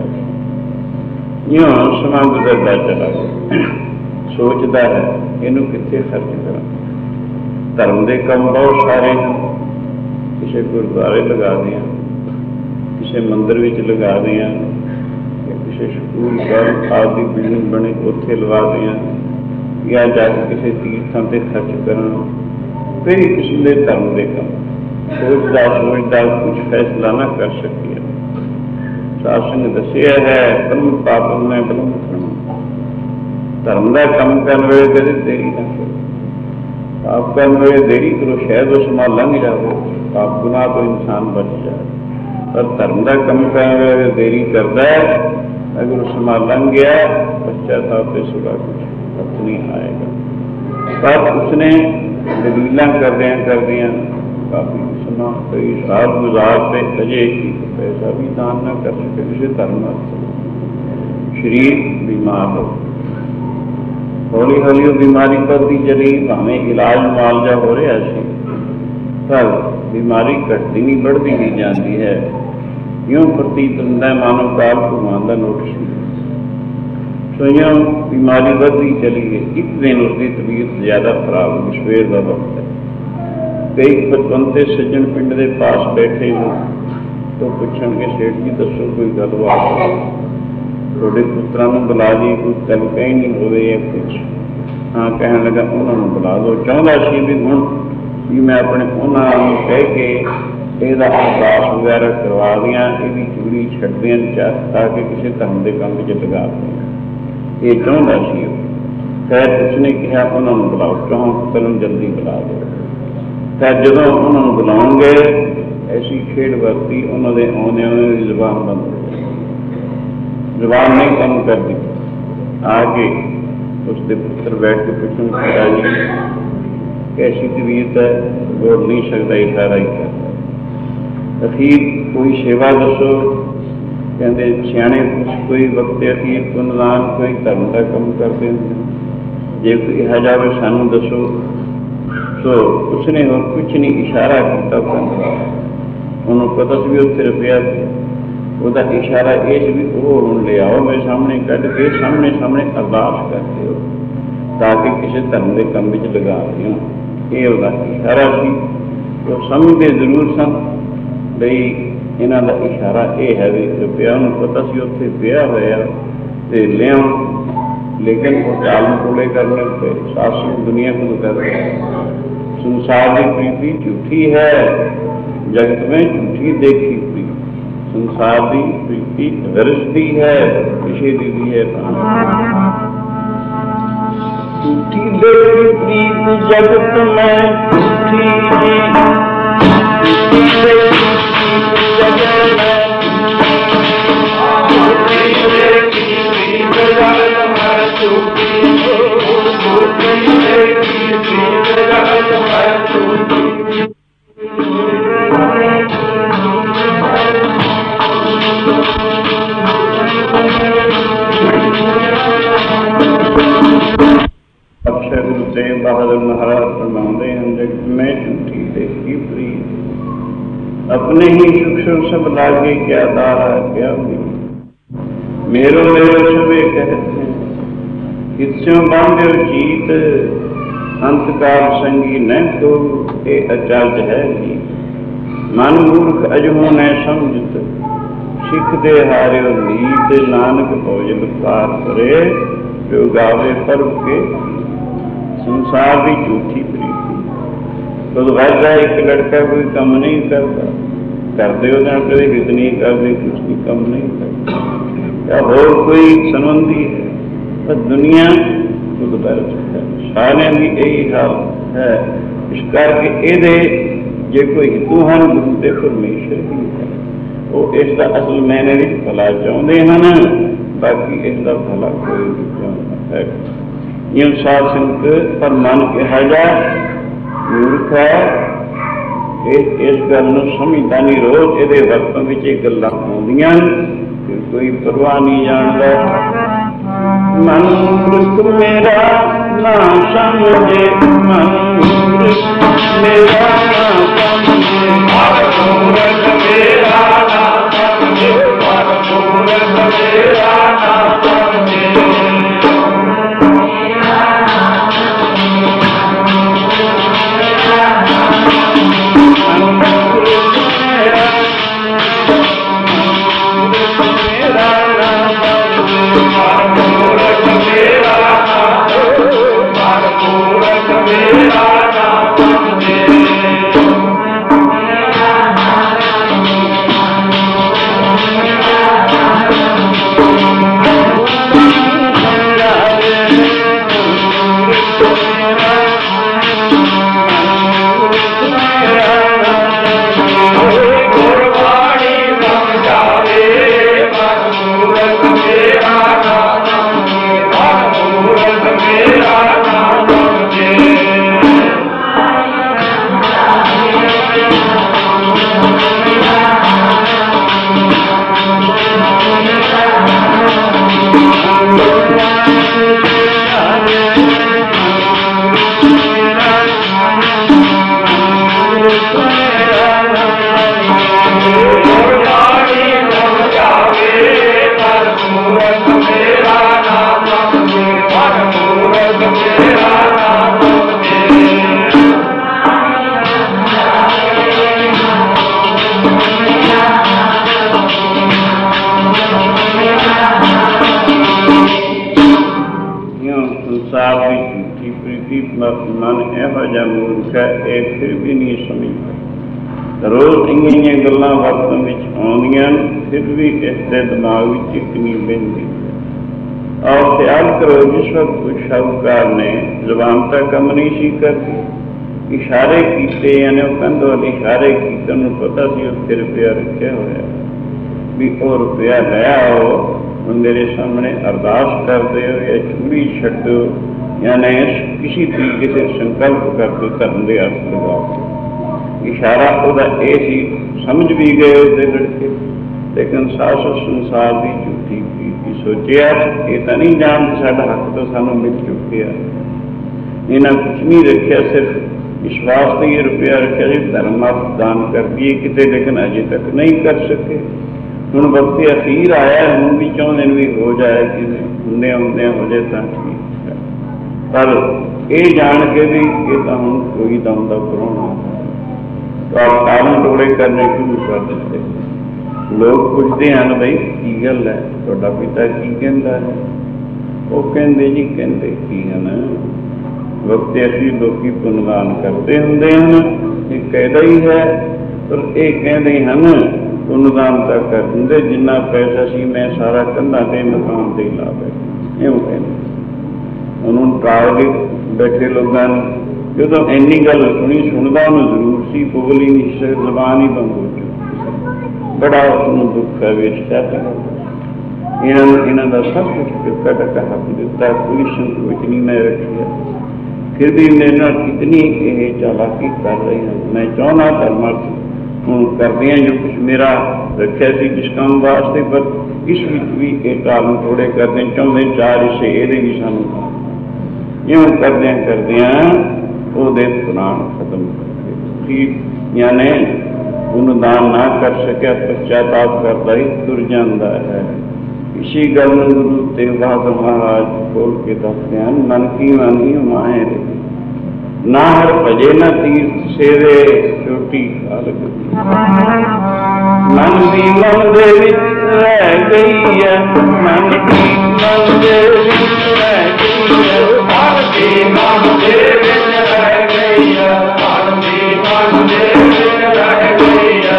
यूँ समा गुजरता चला गया, सोचता है इनू कित्थे खर्च करा। धर्म के काम बहुत सारे हैं, किसी गुरुद्वारे लगा दिया, किसी मंदिर में लगा दिया, किसी स्कूल कॉलेज आदि बिल्डिंग बने उत्थे लगा दिया, या जाके किसी तीर्थों से खर्च करना, कई किस्म के धर्म के काम सोचता सोचता कुछ फैसला ना कर सकिए। शासन ने दसिया है ब्रह्म पापम में ब्रह्म करना। धर्म का काम करने वे कदे देरी ना करो, पाप करने वे देरी करो शायद वो समा लंघ जाए, पाप गुनाह तो इंसान बच जाए। पर धर्म का काम करने वे देरी करता है, अगर वो समा लंघ गया पश्चाताप से सिवा कुछ अर्थ नहीं आएगा। पर उसने दलील कर दिया कर दिया काफी समा कई साल गुजारते अजे एक पैसा भी दान न कर सके। किसी धर्म शरीर बीमार हो, हौली हौली वो बीमारी बढ़ती चली, भावें इलाज मुआवजा हो रहा है पर बीमारी घटती नहीं बढ़ती नहीं जाती है। यूँ प्रतीत होता है मानो काल भगवान का नोटिस नहीं। स्वयं बीमारी बढ़ती चली गई। एक दिन उसकी तबीयत ज्यादा खराब होगी, सवेर का वक्त है, कई पतवंते सज्जन पिंड के पास बैठे हो तो पूछण के सेठ जी दसो कोई गलबात थोड़े पुत्रां नूं बुला दी, कोई गल कही नहीं होवे या कुछ। हाँ कहन लगा उन्होंने बुला दो। चाहता सी भी हुण भी मैं अपने उन्होंने कह के ਇਹਦਾ अरदास वगैरह करवा दियाँ, यदी चूड़ी छड़ दें ताकि किसी धर्म के काम च लगा दें। ये चाहता सी। खैर उसने कहा उन्होंने बुलाओ, चौहां पुत्र जल्दी बुला दो। खैर जो उन्होंने बुलाओगे ऐसी खेड वरती उन्होंने आने उन्होंने जबान बंद हो गई, जबान नहीं काम कर दी। आके उसके पुत्र बैठ के पूछन पिता जी कैसी तबीयत है, बोल नहीं सकता, इशारा ही करता। अखीर कोई सेवा दसो, कहते सियाने कुछ कोई वक्त अखीर पुनदान कोई धर्म का काम करते हैं, जे कोई यह जाए सानू दसो। तो उसने और कुछ नहीं इशारा किया उन्होंने पता सी भी उत्थे रुपया ਉਹਦਾ इशारा ये भी वो ਹੁਣ लियाओ मेरे सामने कट के सामने सामने अरदास करते हो ताकि किसी धर्म के काम में लगा दिओ ये ਉਹਦਾ इशारा सी तो समझते जरूर सन बई इन्हां दा इशारा ये है भी रुपया उन्होंने पता सी उत्थे पिया होया ते लियाओ लेकिन वो टाल मटोले करने पे सासू दुनिया को कर संसार की प्रीति झूठी है जगत में झूठी देखी प्रीति संसार की प्रीति विरसती है निषेधी भी है झूठी देखी प्रीत जगत में झूठी बहादुर महाराज फरमाते हैं जगत में झूठी देखी प्रीत अपने ही सुख सब लागे क्या दारा क्या हुई मेरो मेरो सबे कहते हैं किस्यों बांधो जीत अंतकाल संगी न तो ये अचरज है जी मन मूर्ख अजमो न समझत सिख दे हारियो नीत नानक भोजन पार करे जो गावे पर्व के संसार की झूठी प्रीति तो वैसा एक लड़का कोई कम नहीं करता करते हो जाए कभी हित नहीं करते कुछ भी कम नहीं करता या और कोई संबंधी है पर दुनिया खुद कर सकता है सारे की यही हाल है इस करके ये जे कोई हितू हैं गुरु के परमेश्वर ही है वो इसका असल मैंने भी भला चाहते हैं बाकी इसका भला कोई नहीं चाहता है यूं साध संत पर मन कहा जा मूर्ख है इस इस गल नूं समझदा नहीं रोज इहदे वरतों विच इह गल्लां आउंदियां कोई परवाह नहीं जानदा मन मूर्ख मेरा ना समझे मन मूर्ख मेरा ना समझे मन मूर्ख मेरा ना समझे मन मूर्ख मेरा ना समझे मन यहो जिहा मूर्ख है ये फिर भी नहीं समझता रोज इं गल्लां वरतों विच आउंदियां फिर भी इसके दिमाग में चिक नहीं बहती और ख्याल करो जिस वक्त कुछ शाहूकार ने जबान तक कम नहीं सी करती इशारे किए यानी वह कहते वाले इशारे किए उन्होंने पता सी उत्थे रुपया रखा होया भी वो रुपया लै आओ मेरे सामने अरदास कर दो या चूड़ी छड्डो यानी किसी तरीके से संकल्प कर दो धर्म के अर्थ लगा इशारा वह ये समझ भी गए उसके लड़के लेकिन सास संसार की झूठी प्रीति सोचिया ये तो नहीं जानते साडा हक तो सानू मिल चुके इन्हें कुछ नहीं रखा सिर्फ इस वास्ते ये रुपया रखा जी धर्म दान कर दिए किते, लेकिन अजे तक नहीं कर सके। हुण वक्त अखीर आया, हुण भी चाहते भी हो जाए कि हुंदे हुंदे हो जाए तो ठीक है, पर ये जान के भी ये तो हुण कोई दम दा करोना तो आप कारण टोड़े करने शुरू कर दिते। लोग पुछते हैं बई की गल है, तुहाडा पिता की कहंदा है? वो कहंदे जी कहंदे की हन, वक्त असीं लोकी पुनदान करते हुंदे हन, ये कहदा ही है, पर ये कहंदे हन पुनदान तो कर दिंदे, जिन्ना पैसा सी मैं सारा कंधा ते मकान ते ला बैठे, इउं कहंदे। उन्होंने टाल के बैठे लोगों ने जो इन्नी गल सुनी, सुनता उन्हें जरूर सी, बोल ही नहीं सकता, जबान ही बंद हो चुकी। बड़ा उसमें दुख है, वेचता इन्हों का सब कुछ टुका टका हक दिता, कोई संकोच नहीं मैं रखी, फिर भी मेरे नाल कितनी ये चालाकी कर रही हैं। मैं चाहना धर्मार्थ हूँ करदियाँ जो कुछ मेरा रखा सी जिस काम वास्ते, पर इस भी एक टाल थोड़े करते चाहते चार हिस्से ये भी सानू यूँ करद्या करद्या वो प्राण खत्म करके यानी पुनदान ना कर सके, पश्चाताप करता ही तुर जाता है। इसी गल गुरु तेग बहादुर महाराज खोल के दसते हैं, मन की मानी माए रे ना हर भजे न तीर्थ सेवे छोटी खालक। मन भी मन दे विच रह गई है, मन भी मन दे विच रह गई है, मन भी मन दे विच रह गई है, मन भी मन दे विच रह गई है।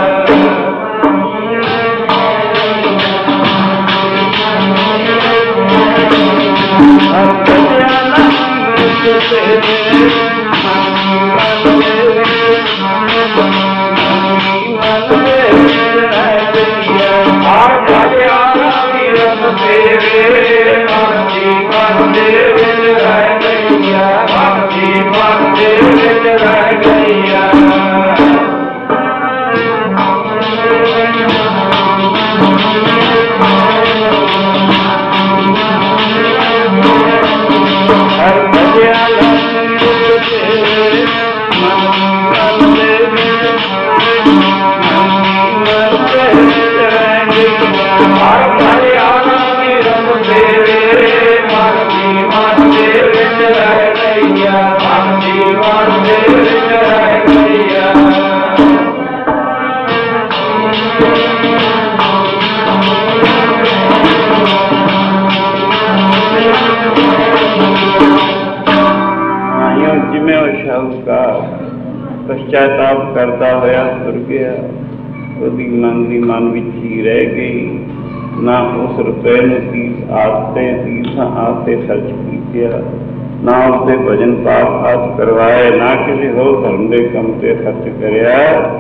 पश्चाताप करता होया तुर गया, उसकी मन की मन विच ही रह गई। ना उस रुपए में तीस आस्ते तीस आस्ते खर्च किया, ना उसके भजन पाठ हाथ करवाए, ना किसी होर धर्म के काम से खर्च करया,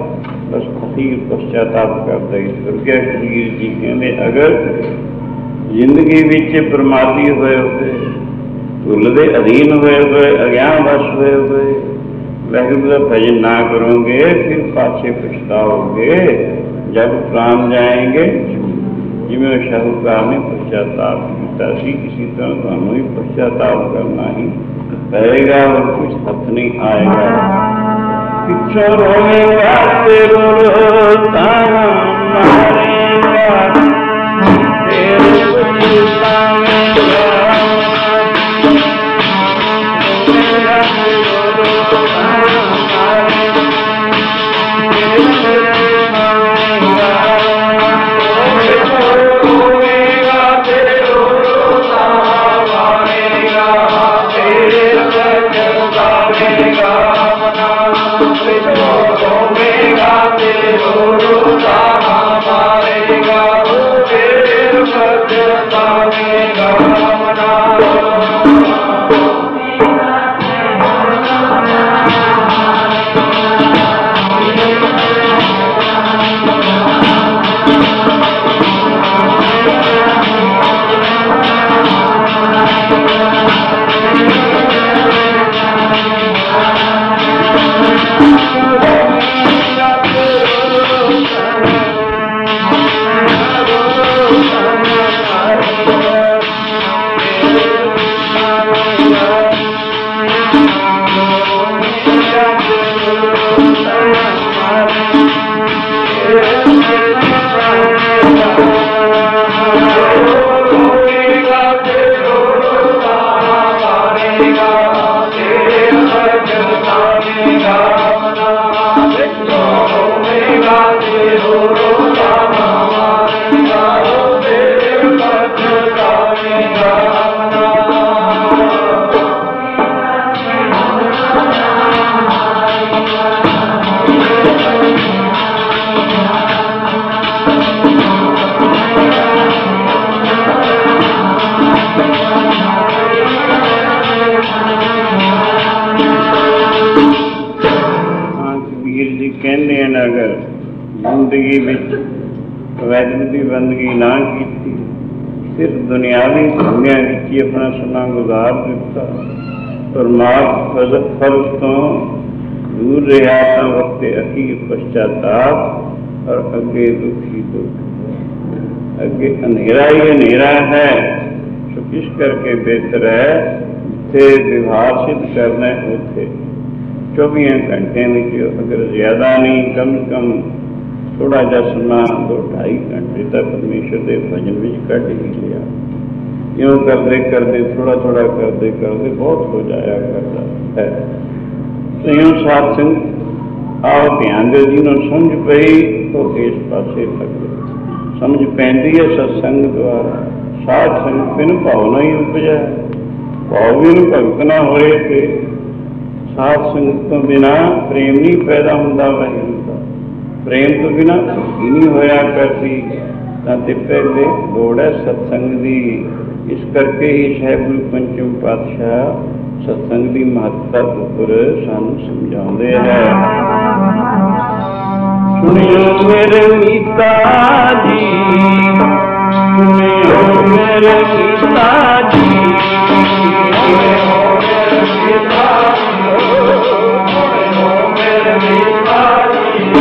बस अखीर पश्चाताप करता ही तुर गया। कबीर जी कहते अगर जिंदगी विच प्रमादी होए हुए, भुल दे अधीन होए हुए, अज्ञान वश होए हुए वाहिगुरू का भजन ना करोगे, फिर पाछे पछताओगे जब प्राण जाएंगे। जिमें शाहूकार ने पश्चाताप किया, इसी तरह तुहानू भी पश्चाताप करना ही पड़ेगा और कुछ हथ नहीं आएगा। पिछों रोएगा तेरो रोता मारेगा, तेरे पछतावेगा, Oh जिंदगी विच वैगुरू की बंदगी ना की, सिर्फ दुनियावी धंधियां विच ही अपना समा गुजार दिता। परमात्मा फल तो दूर रहा तो वक्ते अखीर पश्चाताप और अगे दुखी दुख। अगे अंधेरा ही अंधेरा है, सो किस करके बेहतर है जिथे व्यवहार सिद्ध करना है उथे चौबीस घंटे में अगर ज्यादा नहीं कम से कम थोड़ा जा समा दो ढाई घंटे तक परमेश्वर के भजन में कट ही लिया। यूँ करते करते थोड़ा थोड़ा करते करते बहुत हो जाया करता है। तो यूँ सत्संग आओ ध्यान दो, जिन्हों समझ पई तो इस पासे लगे। समझ पैंदी है सत्संग द्वारा, साध संग बिन भावना ही उपजा। भाव भी भगत ना होए ते साध संग तो बिना प्रेम नहीं पैदा होंदा। वाहिगुरू प्रेम तो बिना भक्ति नहीं होया करती। ते पहले लोड़ है सत्संग दी। इस करके ही साहिब गुरु पंचम पातशाह सत्संग की महत्ता उपर सानू समझाते हैं। सुनियो मेरे मीता जी, सुनियो मेरे मीता जी, सुनियो मेरे मीता जी, सुनियो मेरे मीता जी।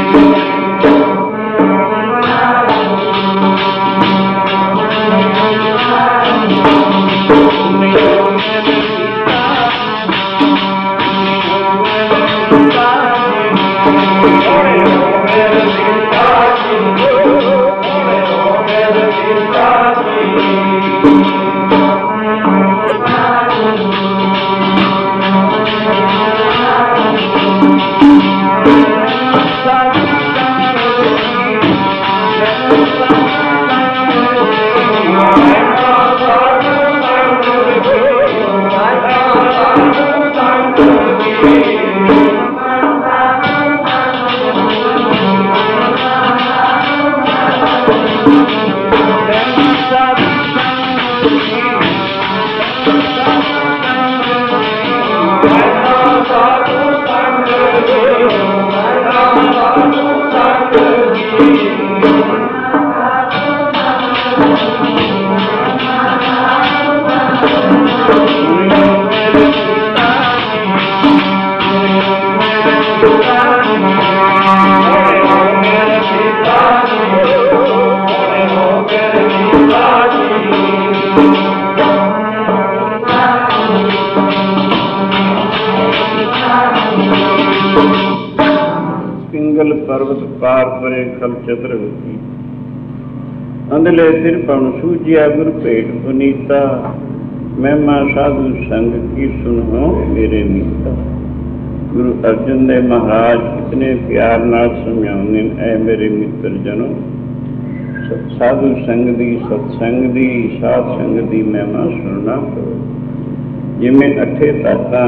पर्वत पार परे खल चतुर्वती, अंधले सिर पवन सूझिया गुरु भेट पुनीता। महिमा साधु संग की सुनो मेरे मीता। गुरु अर्जन देव महाराज कितने प्यार नाल समझाउंदे ऐ मेरे मित्र जनों, साधु संग दी सत्संग दी साध संग दी महिमा सुनना करो। जिमें अठे ताता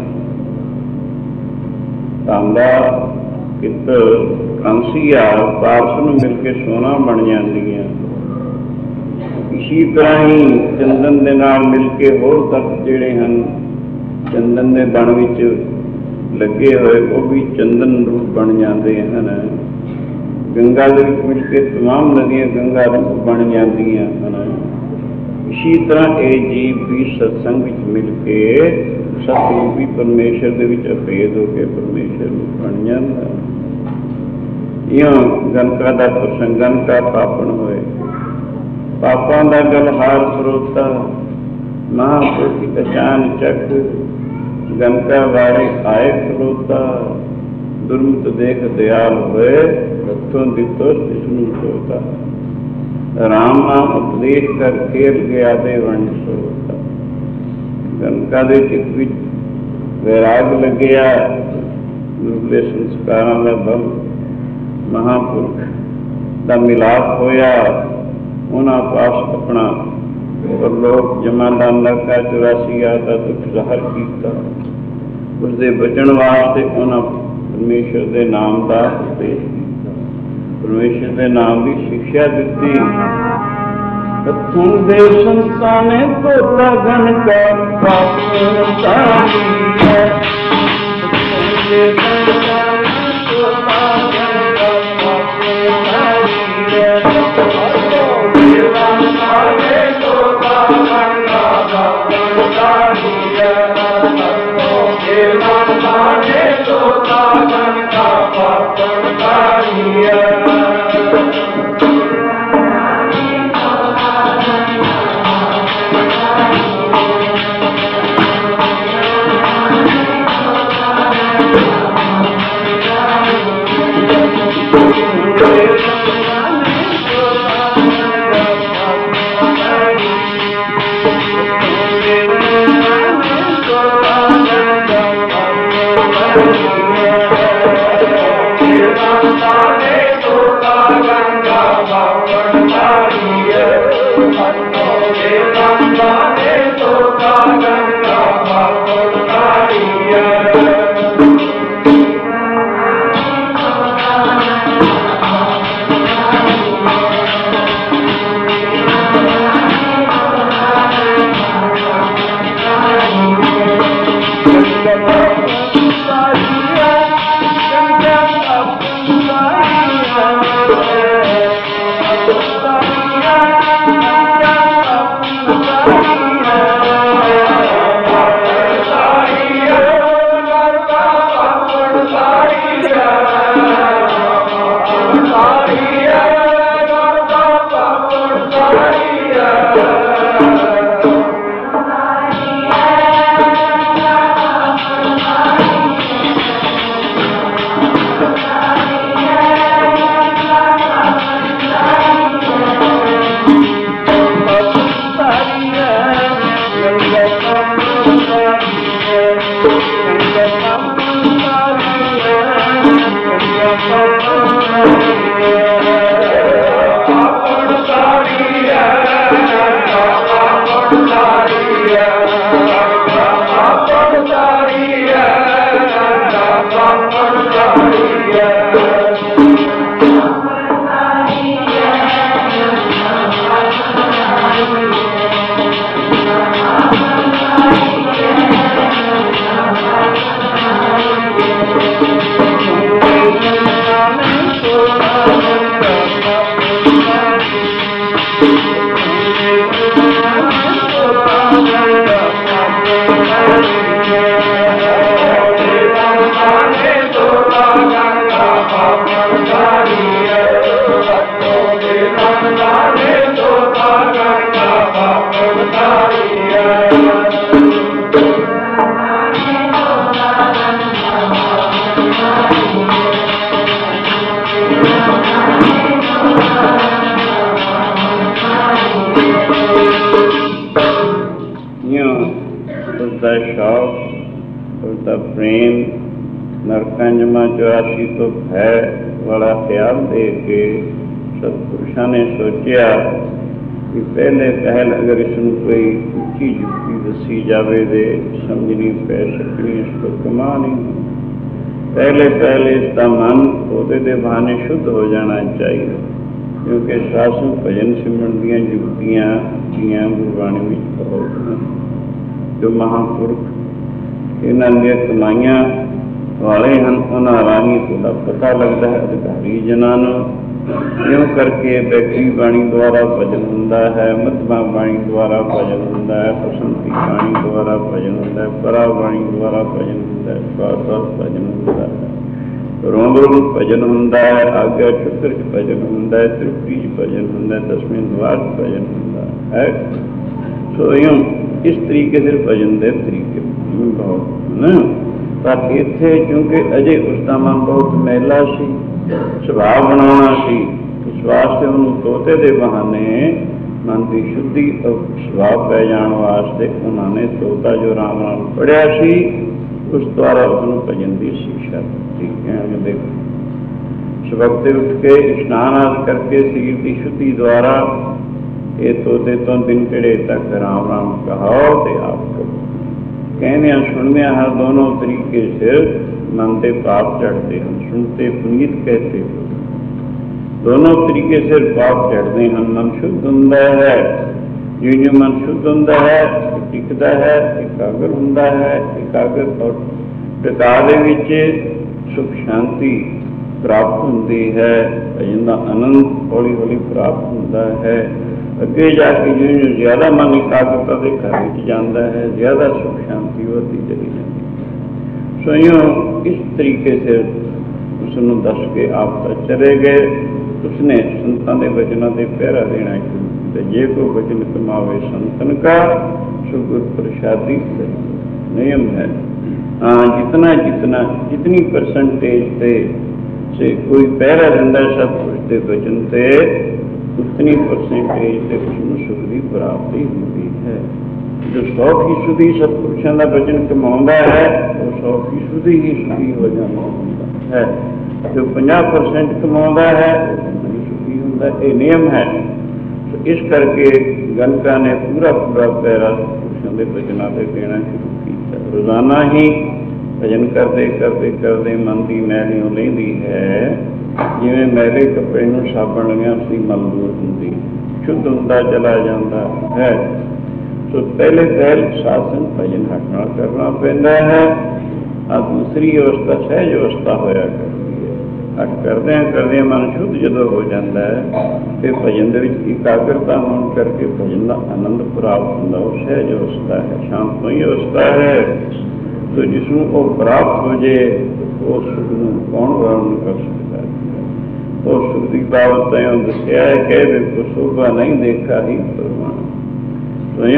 तांबा पित्तल कांसिया पारस नूं मिल के सोना बन जांदियां, इसी तरह ही चंदन दे नाल मिल के होर तत्त जिहड़े हन चंदन दे बण विच लगे हुए वो भी चंदन रूप बन जाते हैं। गंगा दे विच मिल के तमाम नदियां गंगा रूप बन जांदियां हैं। इसी तरह ये जीव भी सत्संग विच मिल के सतरूपी परमेश्वर दे विच अभेद होकर परमेश्वर रूप बन जाता। इं गणका का प्रसंग गणका पापन होए, पापां दा गलहार फरोता। महापुरुष अचानचक गणका वाले आए खलोता। दुर्मत देख दयाल होए, हथों दितो तिसनूं सोता। राम नाम उपदेश कर खेल गया दे वंश सोता। गणका दे चित विच वैराग लग्या, दुर्ले संस्कारां दा बल महापुरुष दा मिलाप होया। उन्हां पास अपना परलोक जमादान नरका चौरासी आदा दुख ज़ाहिर किया। उसके बचन वास्ते उन्हां परमेश्वर के नाम का उपदेश किया, परमेश्वर के नाम की शिक्षा दी। हथों दे संतां ने धोता गणका पापी है। हथों दे संतां ने धोता गणका पापी नरकंजमा चौरासी तो भय वाला ख्याल दे के सतपुरुषों ने सोचा कि पहले पहल अगर इसमें कोई उच्ची जुक्ति दसी जाए दे समझनी पै सकनी, इसको कमा नहीं। पहले पहले इसका मन पौधे के बहाने शुद्ध हो जाना चाहिए, क्योंकि सासू भजन सिमरन दियां जुक्तियां जियां गुरबाणी में बहुत हैं। जो महापुरख इन्हां दियां कमाइयां वाले हैं उन्होंने राही थोड़ा पता लगता है अधिकारी जनानों क्यों करके बैठी बाणी द्वारा भजन होंदा है, मध्यमा बाणी द्वारा भजन होंदा है, बसंती बाणी द्वारा भजन होंदा है, परा बाणी द्वारा भजन होंदा है, स्वास्थ्य भजन होंदा है, रोम रोम भजन होंदा है, आज्ञा चुत्र भजन होंदा है, तृप्ति भजन होंदा है, दसवें द्वार भजन होंदा है। सो यूं इस तरीके से भजन के तरीके बहुत ना, पर इत्थे क्योंकि अजे उसका मन बहुत मैला सी, सुभाव बनाना सी, इस वास्ते उन्होंने तोते के बहाने मन की शुद्धि और सुभाव पै जाने वास्ते उन्होंने तोता जो राम राम पढ़िया सी उस द्वारा उसनों भजन की शिक्षा दी। देखो सबकते उठ के स्नान आदि करके शरीर की शुद्धि द्वारा ये तोते तो दिन टिड़े तक राम राम कहो ते आप कहो। कहने सुनने हर दोनों तरीके से मन के पाप चढ़ते हैं, सुनते पुनीत कहते हैं, दोनों तरीके से पाप चढ़ते हैं। मन शुद्ध होंदा है, जो जो मन शुद्ध होंदा है टिकता है, एकाग्र होंदा है, एकाग्र और टिका दे विच सुख शांति प्राप्त होंदी है, भजन का आनंद हौली हौली प्राप्त होंदा है। ਅੱਗੇ ਜਾ ਕੇ ਜਿਉਂ ਜ਼ਿਆਦਾ ਮਨ ਇਕਾਗਰਤਾ ਦੇ ਘਰ ਵਿੱਚ ਜਾਂਦਾ ਹੈ, ਜ਼ਿਆਦਾ ਸੁਖ ਸ਼ਾਂਤੀ ਵਧਦੀ ਚਲੀ ਜਾਂਦੀ ਹੈ। ਸੋ ਇਉਂ ਇਸ ਤਰੀਕੇ ਸੇ ਉਸ ਨੂੰ ਦੱਸ ਕੇ ਆਪ ਤਾਂ ਚਲੇ ਗਏ। ਉਸਨੇ ਸੰਤਾਂ ਦੇ ਵਚਨਾਂ ਤੇ ਪਹਿਰਾ ਦੇਣਾ ਸ਼ੁਰੂ ਕੀਤਾ। ਜੇ ਕੋਈ ਵਚਨ ਕਮਾਵੇ ਸੰਤਨ का सो गुर प्रसादी नियम है। हाँ, जितना जितना जितनी परसेंटेज पे से कोई पहरा दिंदा सतपुरुष के वचन से उतनी परसेंटेज से उसमें सुख की प्राप्ति होती है। जो सौ फीसदी सतपुरुषों का वचन कमाता है वो सौ फीसदी ही सुखी हो जाता है। जो पचास परसेंट कमाता है वो नहीं सुखी होता। ये नियम है। तो इस करके गणका ने पूरा पूरा पैरा पुरुषों के वचनों से देना शुरू किया। रोजाना ही भजन करते करते करते मन की मैलियों लेंदी है, जिवें मैले कपड़े नूं साबण लगिया सी मल दूर हुंदी, शुद्ध हुंदा चला जाता है। तो पहले पहल शासन भजन हक नाल करना पैंदा है। आ दूसरी अवस्था सहज अवस्था होया करती है। हक करदे करदे मन शुद्ध जदों हो जाता है तो भजन दे विच एकाग्रता होने करके भजन का आनंद प्राप्त होता। वो सहज अवस्था है, शांतमई अवस्था है। तो जिसनों वो प्राप्त हो जाए वो सुख नूं कौन वर्णन कर सकता है। तो सुख की बाबत यूं दसिया है, कह देखो शोभा नहीं देखा ही परवान। तो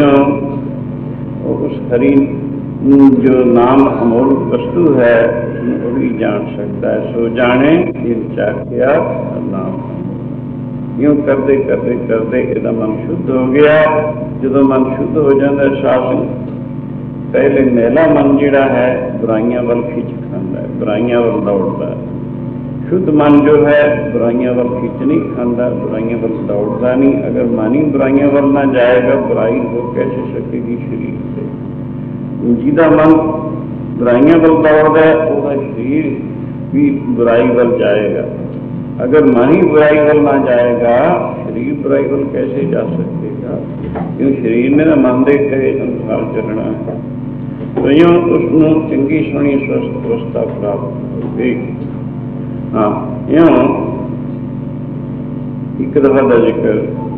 यूं उस हरि जो नाम अमोल वस्तु है उसमें वही जान सकता है। सो जाने इन चाख्या नाम। यूं करते करते करते इहदा मन शुद्ध हो गया। जो मन शुद्ध हो जाता है शासन पहले मैला मन जिहड़ा है बुराइयां वाल खिंच खांदा है, बुराइयां वाल दौड़ता है। शुद्ध मन जो है बुराइयां वाल खिंच नहीं खांदा, बुराइयां वाल दौड़ता नहीं। अगर मन ही बुराइयां वाल ना जाएगा बुराई हो कैसे सकेगी शरीर से। जिहदा मन बुराइयां वाल दौड़दा है उसका शरीर भी बुराई वाल जाएगा। अगर मन ही बुराई वाल ना जाएगा शरीर बुराई वाल कैसे जा सकेगा, क्यों शरीर ने ना मन दे कहे अनुसार चलना है। तो यूं उसनों चंगी सोहनी स्वस्थ अवस्था प्राप्त हो गई। हाँ, यूं एक दफा का जिक्र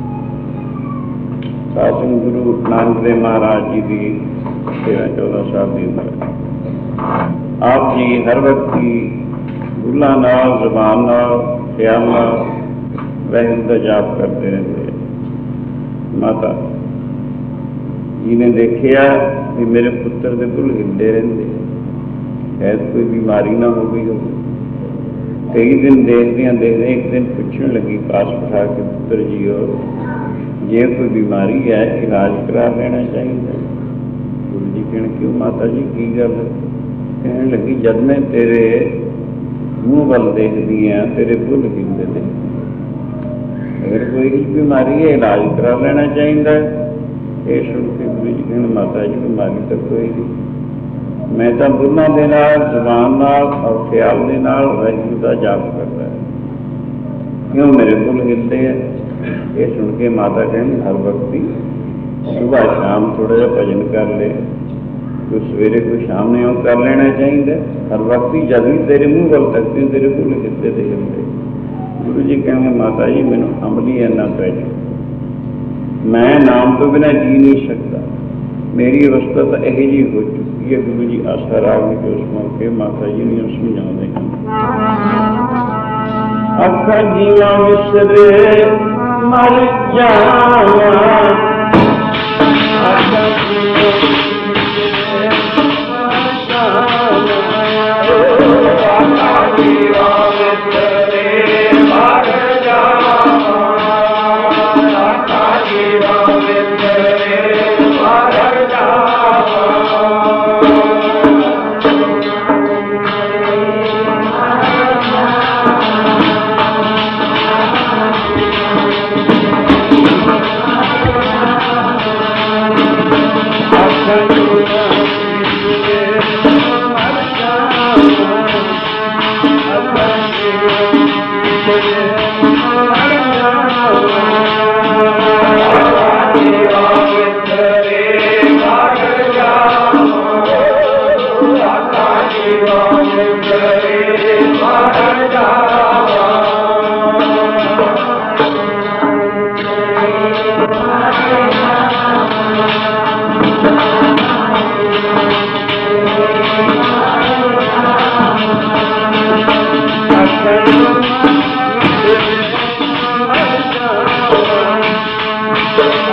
सासन गुरु नानक देव महाराज जी की तेरह चौदह साल की उम्र। आप जी हर वक्त की बुला नाल जबान नाल ख्याल नाल वाहिगुरू का जाप करते रहते। माता जी ने देखिया कि मेरे पुत्र के बुल हिलते रहते, शायद कोई बीमारी ना हो गई हो। कई दिन देखदिया देखदे एक दिन पूछने लगी पास बिठा के, पुत्र जी हो जे कोई बीमारी है इलाज करा लेना चाहिए। गुरु जी कहने क्यों माता जी की गल। कहने लगी जब मैं तेरे मुँह वाल देखदी हाँ तेरे बुल हिलते थे, अगर कोई बीमारी है इलाज करा लेना चाहिए। ये सुन के गुरु जी कहने माता जी बीमारी तो कोई नहीं, मैं तो बुलों के नाल जबान नाल और ख्याल के नाल वाहिगुरू का जाप करता है, क्यों मेरे बुल हिलते हैं। ये सुन के माता कहनी हर वक्त ही सुबह शाम थोड़ा जहा भजन कर ले, कोई सवेरे कोई शाम ने कर लेना चाहिए। हर वक्त ही जब भी तेरे मुँह वाल तकते तेरे बुल हिलते थे हिलते। गुरु जी कहेंगे माता जी मैनू अमली इन्ना पै चुका, मैं नाम तो बिना जी नहीं सकता, मेरी अवस्था तो यही जी हो चुकी है। गुरु जी आशा राग के उस मौके माता जी ने समझाते हैं अखा जीवा विसरे मर जावा,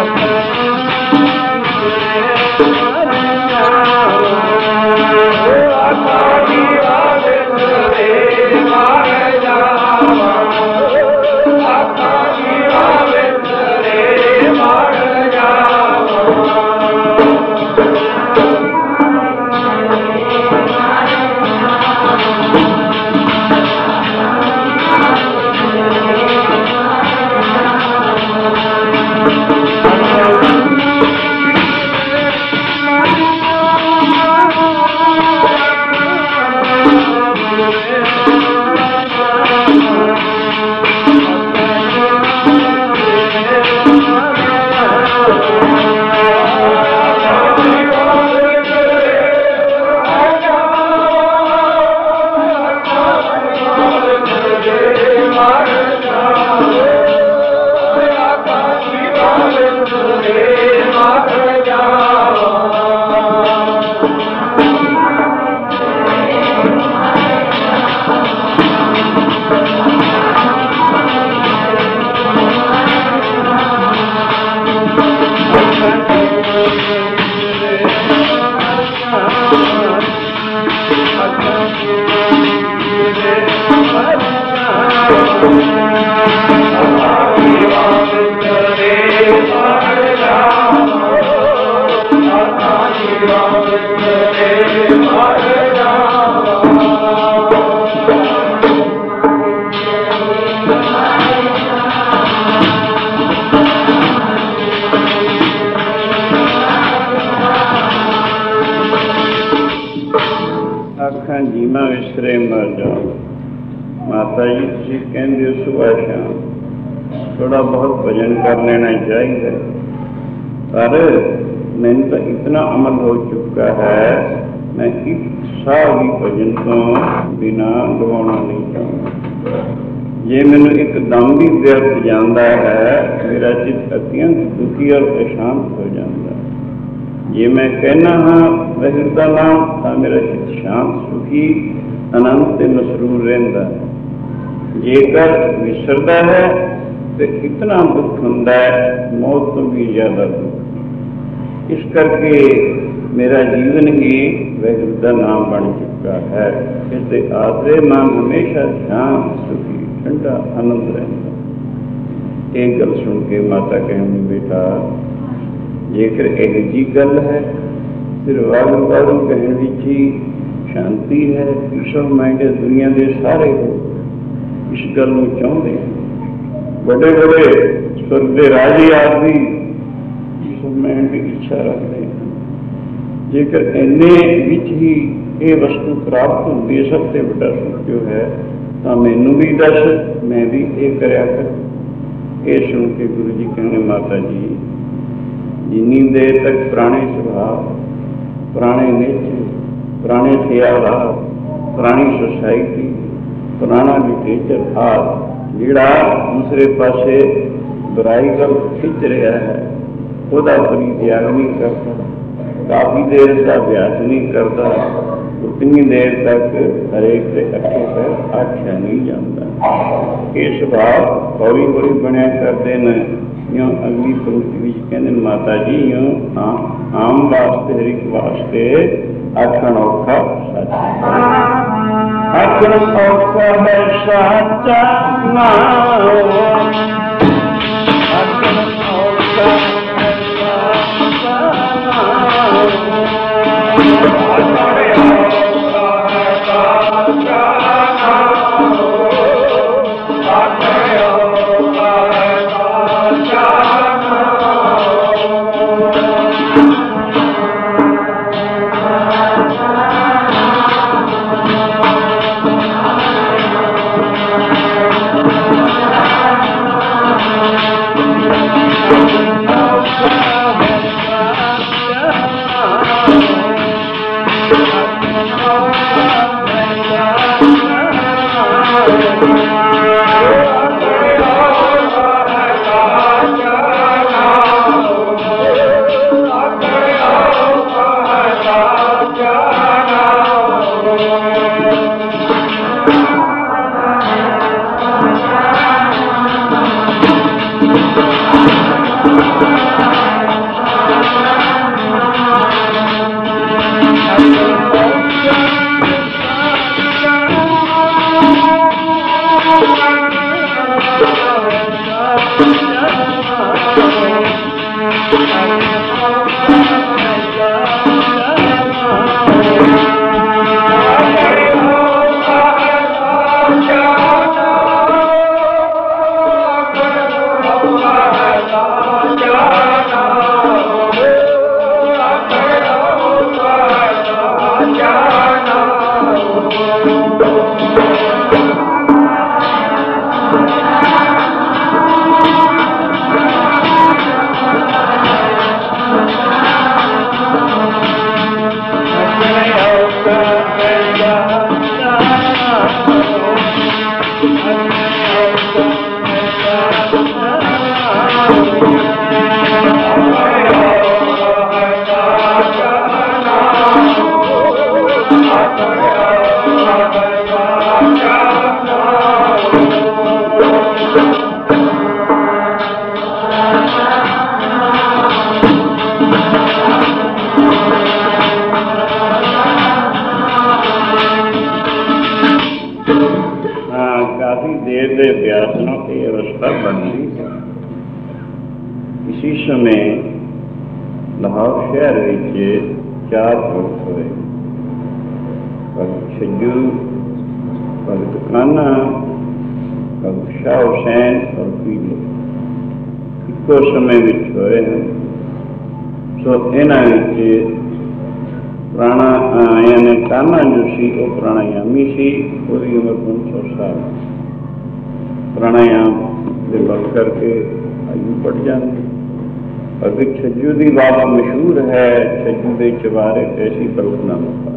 माता जी तुसीं कहंदे हो सुबह शाम थोड़ा बहुत भजन कर लेना चाहिए, पर मैंने तो इतना अमल हो चुका है, मैं एक साल भी भजन तो बिना गवाना नहीं चाहूँगा। जे मैनू एक दम भी व्यर्थ जाता है, मेरा चित्त अत्यंत दुखी और अशांत हो जाता है। जे मैं कहना हाँ वाहिगुरू दा नाम, तो मेरा चित्त शांत सुखी आनंद ते मसरूर रहिंदा है। जेकर विसरदा है तो इतना दुख हुंदा है, मौत तो भी ज़्यादा दुख। इस करके मेरा जीवन ही वाहिगुरू दा नाम बन चुका है। इसके आसरे मन हमेशा शांत सुखी ठंडा आनंद रहता। एक गल सुन के माता कहनी, बेटा जेकर एक जी गल है, फिर वागू वागू कहने विच ही शांति है, पीस ऑफ माइंड है। दुनिया के सारे लोग इस गल को चाहते हैं। बड़े बड़े स्वर्ग के राजे आदि पीस ऑफ माइंड की इच्छा रखते हैं। जेकर इन्ने विच ही ये वस्तु प्राप्त होती है, सबसे बड़ा सुख जो है, तो मैनू भी दस, मैं भी ये करया कर। ये सुन के गुरु जी कहने, माता जी जिन्नी देर तक पुराने स्वभाव, पुराने नेचर, पुराने ख्यालात, पुरानी सोसाइटी, पुराना लिटरेचर आदि जिहड़ा दूसरे पासे बुराई कर खिंच रहा है, वह परित्याग नहीं करता, काफ़ी देर का अभ्यास नहीं करता, उतनी देर तक हरेक के अखे पर आख्या नहीं जाता। ये स्वभाव हौली हौली बनया करते हैं। यूँ अगली पंक्ति में कहते, माता जी यूँ आम आम वास्ते हरिक वास्ते आखण औखा सच, आखण औखा है सच्चा नाम, आखण औखा है सच्चा नाम, उसी समय लाहौर शहर विच चार भगत होए, भगत छज्जू, भगत कान्हा, भगत शाह हुसैन और पीले इको समय विच होए हैं। सो इन्हां विच पुराना यानी कान्हा जो सी वो प्राणायामी सी, उसकी उम्र पाँच सौ साल। प्राणायाम के बल करके आयु बढ़ जाती। भगत छज्जू की बात मशहूर है, छज्जू के चबारे ऐसी कल्पना होता।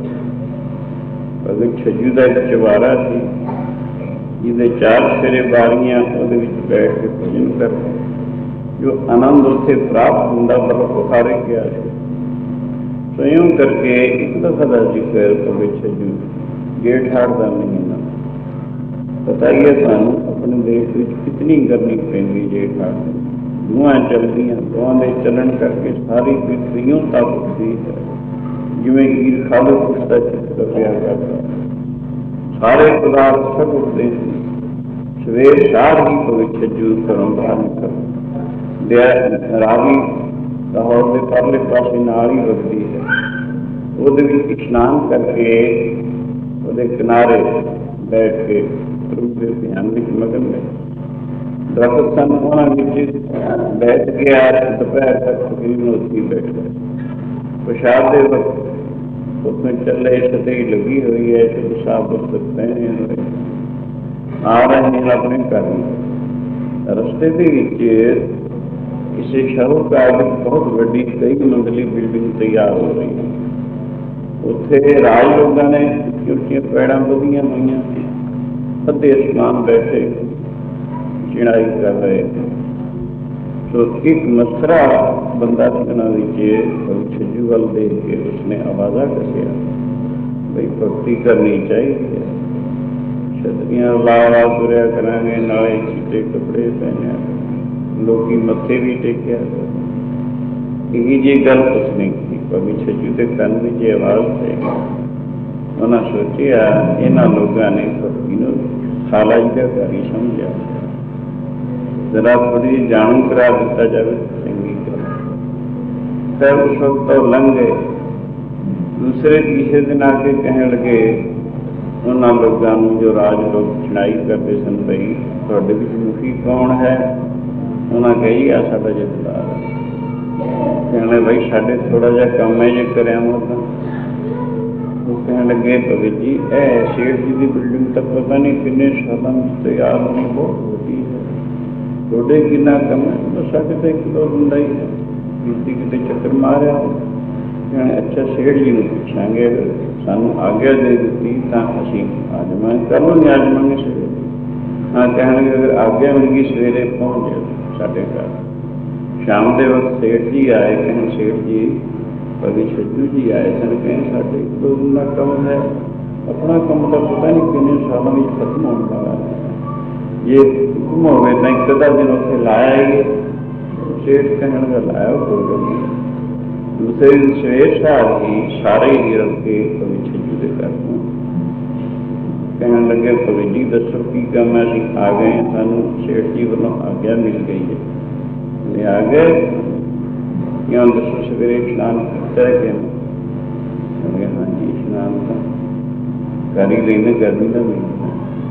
भगत छज्जू का एक चबारा सी जिसे चार फेरे बारियां वो बैठ के भजन करते, जो आनंद उत्थे प्राप्त होंदा पर वो हारे गया है। स्वयं करके एक दफा का जिक्र भगत छज्जू जेठ हाड़ का महीना, पता ही है सानू अपने देश में कितनी गर्मी पैंदी जेठ हाड़ में, धुआं चलदियां, धुआं के चलन करके सारी पृथ्वियों तप उठती है, जिवें हीर खालस उसका चित्र पिया करता, सारे पदार्थ सब उठते हैं। सवेर सार ही भगत छज्जू घरों बाहर निकल रावी लाहौर के परले पासे नाल ही वगदी है, वो स्नान करके वो किनारे बैठ के प्रभु के ध्यान में मगन में दरख्त सन उन्होंने बैठ गया। दोपहर तक तकरीबन उत्थे बैठ गए। प्रसाद के वक्त उसमें चले सतही लगी हुई है, तो साफ वस्त्र पहने हुए आ रहे हैं अपने घर में। रस्ते के किसी शाहूकार की बहुत बड़ी कई मंजिली बिल्डिंग तैयार हो रही है। उत्थे राज लोगों ने उच्ची उच्चियां पैड़ां बधियां हुई, अद्धे आसमान बैठे चिड़ाई कर रहे थे। तो एक मसरा बंदा भगत छज्जू वाल देख के उसने आवाजा कसिया, भाई भक्ति करनी चाहिए, छतरियां ला ला तुरया करांगे, नाले चिट्टे कपड़े पहने, लोग मत्थे भी टेकिया। यही जी गल उसने की, भगत छज्जू के कान में जी आवाज थे। उन्हें सोचा इन्होंने लोगों ने भक्ति को खाला जी का घर ही समझा, जरा थोड़ी जानू करा दिता जाए चंगी तरह। फिर उस वक्त तो लंघ गए। दूसरे तीसरे दिन आके कहने लगे उन्होंने लोगों जो राज लोग चढ़ाई करते सन, भाई थोड़े विच मुखी कौन है? उन्हें कही आ साडा जथेदार। कहने भाई साढ़े थोड़ा जहा कम है, जो कराया तो वो कहने लगे भगत जी ए शेठ जी की बिल्डिंग तक पता नहीं किन्ने सालों में तैयार होनी, बहुत वड्डी है, थोड़े कितना कम है? बस साढ़े तो एक किलो बंदा ही है, किसी कितने चक्कर मारिया। कहने अच्छा सेठ जी को पूछांगे, सानू आग्ञा दे दी तो असीं आ जावांगे, कर लो नहीं आ जावांगे सवेरे। हाँ कहने अगर आग्ञा मिल गई सवेरे पहुँच जाओ साढ़े घर। शाम के वक्त सेठ जी आए, कहें सेठ जी भगत छज्जू जी आए सन, कहें साढ़े एक दो दिन का कम है, अपना कम का पता नहीं किन्ने सालों में खत्म होने वाला है, ये हुक्म हो तो एक अद्धा दिन उत्थे लाया ही। सेठ कहने लगा लाया कोई गल नहीं। दूसरे दिन सवेर सार ही सारे ही रख के भगत छज्जू के घर कहने लगे भगत जी दसो की काम है, असीं आ गए, सानू सेठ जी वालों आग्ञा मिल गई है। मैं आ गए या दसो सवेरे स्नान किया कि हाँ जी स्नान तो कर ही लेने, गर्मी का महीना।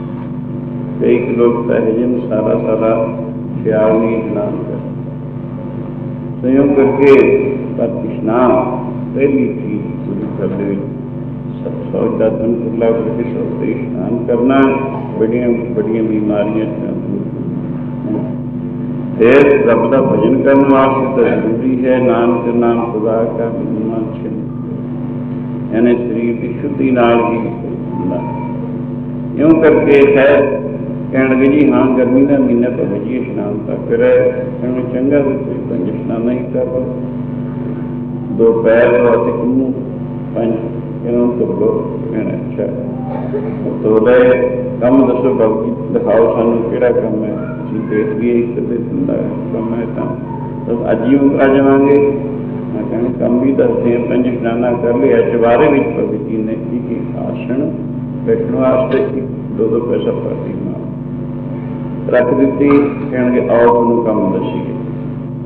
कई लोग तो है जिन सारा सारा ख्याल नहीं स्नान कर संयोग करके, पर स्नान पहली चीज पूरी कर दे सब सोचता तन खुला करके सोचते स्नान करना बड़िया बड़िया बीमारियां फिर रब का भजन करने वास्ते तो जरूरी है नानक नाम खुदा का मन छिन, यानी शरीर की शुद्धि नाल ही होंदा। यूं करके खैर कहने लगे जी हाँ गर्मी का महीना भगत जी स्नान तक फिर कहने चंगा कोई पंज स्नान ही कर लो, दो पैर वास्ते किनू पंज इन्हों धो लो। कहने अच्छा धो ले, कम दसो बाबू जी दिखाओ सानू किहड़ा कम है, देख लिए एक दिन का कम है तो अज ही आ जावांगे। मैं कहने कम भी दसते हैं, पंज स्नाना कर लिया। चबारे में भगत जी ने एक आसन बैठने वास्ते दो दो पैसा प्रतिमा रख दी। कहने आओ तुम कम दसीए।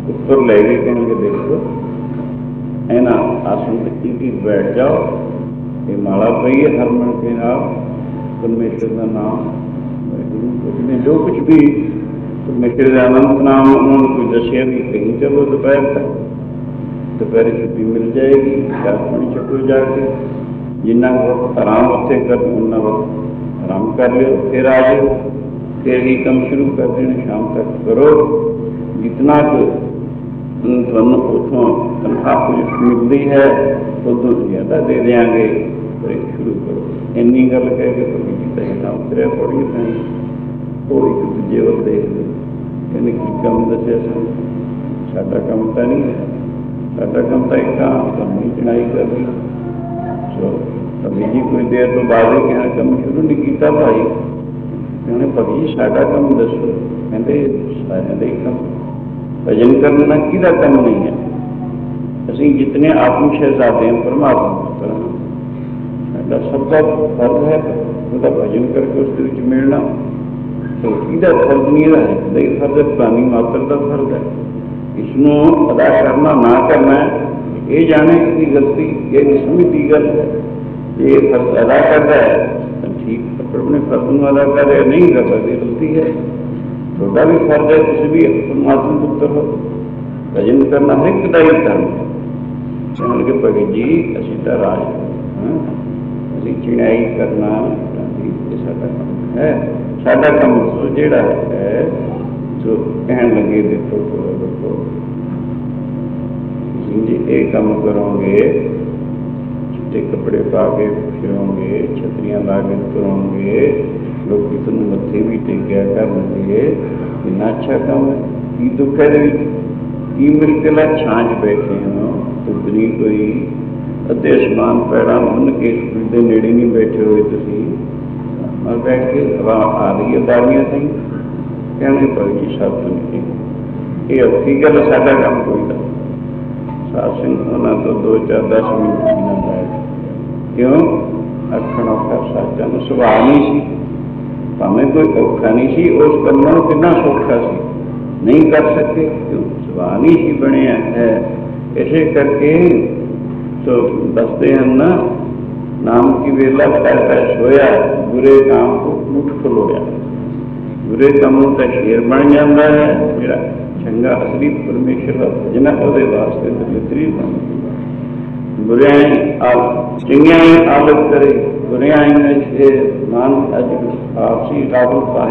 ਉੱਪਰ ਲੈ ਕੇ ਕਹਿਣਗੇ ਦੇਖੋ ਇਹਨਾਂ ਆਸਣ ਤੇ ਕੀ ਬੈਠ ਜਾਓ, ਇਹ ਮਾਲਾ ਪਈ ਹੈ ਹਰਮਨ ਕੇ ਨਾਲ ਪਰਮੇਸ਼ਰ ਦਾ ਨਾਮ ਵਾਹਿਗੁਰੂ ਕੁਝ ਨੇ ਜੋ ਕੁਝ ਵੀ ਪਰਮੇਸ਼ਰ ਦਾ ਅਨੰਤ ਨਾਮ ਉਹਨਾਂ ਨੂੰ ਕੋਈ ਦੱਸਿਆ ਵੀ ਕਹੀਂ ਚਲੋ ਦੁਪਹਿਰ ਤੱਕ, ਦੁਪਹਿਰ ਛੁੱਟੀ ਮਿਲ ਜਾਏਗੀ, ਚਾਹ ਪਾਣੀ ਛਕੋ ਜਾ ਕੇ, ਜਿੰਨਾ ਵਕਤ ਆਰਾਮ ਉੱਥੇ ਕਰ ਉਹਨਾਂ ਵਕਤ ਆਰਾਮ ਕਰ ਲਿਓ, ਫਿਰ ਆ ਜਾਓ, ਫਿਰ ਹੀ ਕੰਮ ਸ਼ੁਰੂ ਕਰ ਦੇਣਾ, ਸ਼ਾਮ ਤੱਕ ਕਰੋ, ਜਿਤਨਾ ਕੁ ਤੁਹਾਨੂੰ ਉੱਥੋਂ ਤਨਖਾਹ ਕੁਝ ਮਿਲਦੀ ਹੈ ਉਦੋਂ ਜ਼ਿਆਦਾ ਦੇ ਦਿਆਂਗੇ, ਫਿਰ ਸ਼ੁਰੂ ਕਰੋ। ਇੰਨੀ ਗੱਲ ਕਹਿ ਕੇ ਤੁਸੀਂ ਕੀਤਾ ਤਾਂ ਉਤਰਿਆ ਪੌੜੀ ਪੈਣੀ, ਉਹ ਇੱਕ ਦੂਜੇ ਵੱਲ ਦੇਖਦੇ ਕਹਿੰਦੇ ਕੀ ਕੰਮ ਦੱਸਿਆ ਸਾਨੂੰ, ਸਾਡਾ ਕੰਮ ਤਾਂ ਨਹੀਂ ਹੈ, ਸਾਡਾ ਕੰਮ ਤਾਂ ਇੱਕ ਕੰਮ ਚੜਾਈ ਕਰਨੀ। ਸੋ ਅਭੀ ਜੀ ਕੋਈ ਦੇਰ ਤੋਂ ਬਾਅਦ ਹੀ ਕਹਿਣਾ ਕੰਮ ਸ਼ੁਰੂ ਨਹੀਂ ਕੀਤਾ ਭਾਈ, ਕਹਿੰਦੇ ਭਗੀ ਜੀ ਸਾਡਾ ਕੰਮ ਦੱਸੋ, ਕਹਿੰਦੇ ਸਾਰਿਆਂ ਦਾ ਹੀ ਕੰਮ, ਭਜਨ ਕਰਨਾ ਕਿਹਦਾ ਕੰਮ ਨਹੀਂ ਹੈ, ਅਸੀਂ ਜਿਤਨੇ ਆਤਮ ਸ਼ਹਿਜ਼ਾਦੇ ਹਾਂ ਪਰਮਾਤਮਾ ਪੁੱਤਰ ਹਾਂ, ਸਾਡਾ ਸਭ ਦਾ ਫਰਜ਼ ਹੈ ਉਹਦਾ ਭਜਨ ਕਰਕੇ ਉਸ ਦੇ ਵਿੱਚ ਮਿਲਣਾ। ਸੋ ਕਿਹਦਾ ਫਰਜ਼ ਨਹੀਂ ਇਹਦਾ ਹੈ, ਇਹਦਾ ਹੀ ਫਰਜ਼ ਹੈ, ਪ੍ਰਾਣੀ ਮਾਤਰ ਦਾ ਫਰਜ਼ ਹੈ, ਇਸਨੂੰ ਅਦਾ ਕਰਨਾ ਨਾ ਕਰਨਾ ਇਹ ਜਾਣੇ ਕਿ ਗਲਤੀ ਇਹ ਸਮਝਦੀ ਗੱਲ ਹੈ, ਇਹ ਫਰਜ਼ ਅਦਾ ਕਰਦਾ ਹੈ ਤਾਂ ਠੀਕ, ਆਪਣੇ ਫਰਜ਼ ਨੂੰ ਅਦਾ ਕਰ ਰਿਹਾ, ਨਹੀਂ ਕਰਦਾ ਇਹ ਗਲਤੀ ਹੈ। ਤੁਹਾਡਾ ਵੀ ਫਰਜ਼ ਹੈ, ਤੁਸੀਂ ਵੀ ਪਰਮਾਤਮਾ ਪੁੱਤਰ ਹੋ, ਭਜਨ ਕਰਨਾ ਹੈ ਇੱਕ ਦਾ ਹੀ ਧਰਮ ਹੈ। ਕਹਿਣਗੇ ਭਗਤ ਜੀ ਅਸੀਂ ਤਾਂ ਰਾਜ ਹਾਂ, ਅਸੀਂ ਚਿਣਾਈ ਕਰਨਾ ਇਹ ਸਾਡਾ ਕੰਮ ਹੈ, ਸਾਡਾ ਕੰਮ ਸੋ ਜਿਹੜਾ ਹੈ ਸੋ ਕਹਿਣ ਲੱਗੇ ਦੇਖੋ ਦੇਖੋ ਜੀ ਇਹ ਕੰਮ ਕਰੋਗੇ, ਚਿੱਟੇ ਕੱਪੜੇ ਪਾ ਕੇ ਫਿਰੋਂਗੇ, ਛਤਰੀਆਂ ਲਾ ਕੇ ਤੁਰੋਂਗੇ, ਲੋਕ ਤੁਹਾਨੂੰ ਮੱਥੇ ਵੀ ਟੇਕਿਆ ਕਰਨਗੇ, ਕਿੰਨਾ ਅੱਛਾ ਕੰਮ ਹੈ। ਕੀ ਦੁੱਖ ਹੈ ਇਹਦੇ ਵਿੱਚ, ਕੀ ਮੁਸ਼ਕਿਲ ਹੈ, ਛਾਂ 'ਚ ਬੈਠੇ ਹੋ, ਧੁੱਪ ਨਹੀਂ ਕੋਈ, ਅੱਧੇ ਅਸਮਾਨ ਪੈਰਾਂ ਬੰਨ ਕੇ ਸੂਰਜ ਦੇ ਨੇੜੇ ਨਹੀਂ ਬੈਠੇ ਹੋਏ ਤੁਸੀਂ, ਔਰ ਬੈਠ ਕੇ ਹਵਾ ਆ ਰਹੀ ਹੈ ਬਾਰੀਆਂ ਤੋਂ, ਕਹਿਣਗੇ ਭਾਈ ਜੀ ਸਭ ਤੋਂ ਨਹੀਂ, ਇਹ ਔਖੀ ਗੱਲ, ਸਾਡਾ ਕੰਮ ਕੋਈ ਦਾ ਸਾਧ ਸਿੰਘ ਉਹਨਾਂ ਤੋਂ ਦੋ ਚਾਰ ਦਸ ਮਿੰਟ ਵੀ ਨਾ ਬੈਠ, ਕਿਉਂ ਆਖਣ ਔਖਾ ਸਾਚਾ ਨੂੰ ਸੁਭਾਅ ਨਹੀਂ ਸੀ, ਭਾਵੇਂ ਕੋਈ ਔਖਾ ਨਹੀਂ ਸੀ, ਉਸ ਕੰਮਾਂ ਨੂੰ ਕਿੰਨਾ ਸੌਖਾ ਸੀ, ਨਹੀਂ ਕਰ ਸਕੇ ਕਿਉਂ ਸੁਭਾਅ ਨਹੀਂ ਸੀ ਬਣਿਆ ਹੈ। ਇਸੇ ਕਰਕੇ ਸੋ ਦੱਸਦੇ ਹਨ ਨਾ, ਨਾਮ ਕੀ ਵੇਲਾ ਪੈ ਪੈ ਸੋਇਆ, ਬੁਰੇ ਕੰਮ ਕੋ ਮੁੱਠ ਖਲੋਇਆ, ਬੁਰੇ ਕੰਮ ਨੂੰ ਤਾਂ ਸ਼ੇਰ ਬਣ ਜਾਂਦਾ ਹੈ, ਜਿਹੜਾ ਚੰਗਾ ਅਸਲੀ ਪਰਮੇਸ਼ਰ ਦਾ ਭਜਨ ਹੈ ਉਹਦੇ ਵਾਸਤੇ ਦਲਿਤਰੀ ਬਣਦੀ, ਬੁਰਿਆਂ ਆਪ ਚੰਗਿਆਂ ਹੀ ਆਦਤ ਕਰੇ, ਬੁਰਿਆਂ ਹੀ ਮਨ ਅਜ ਆਪਸੀ ਕਾਬੂ ਪਾਈ।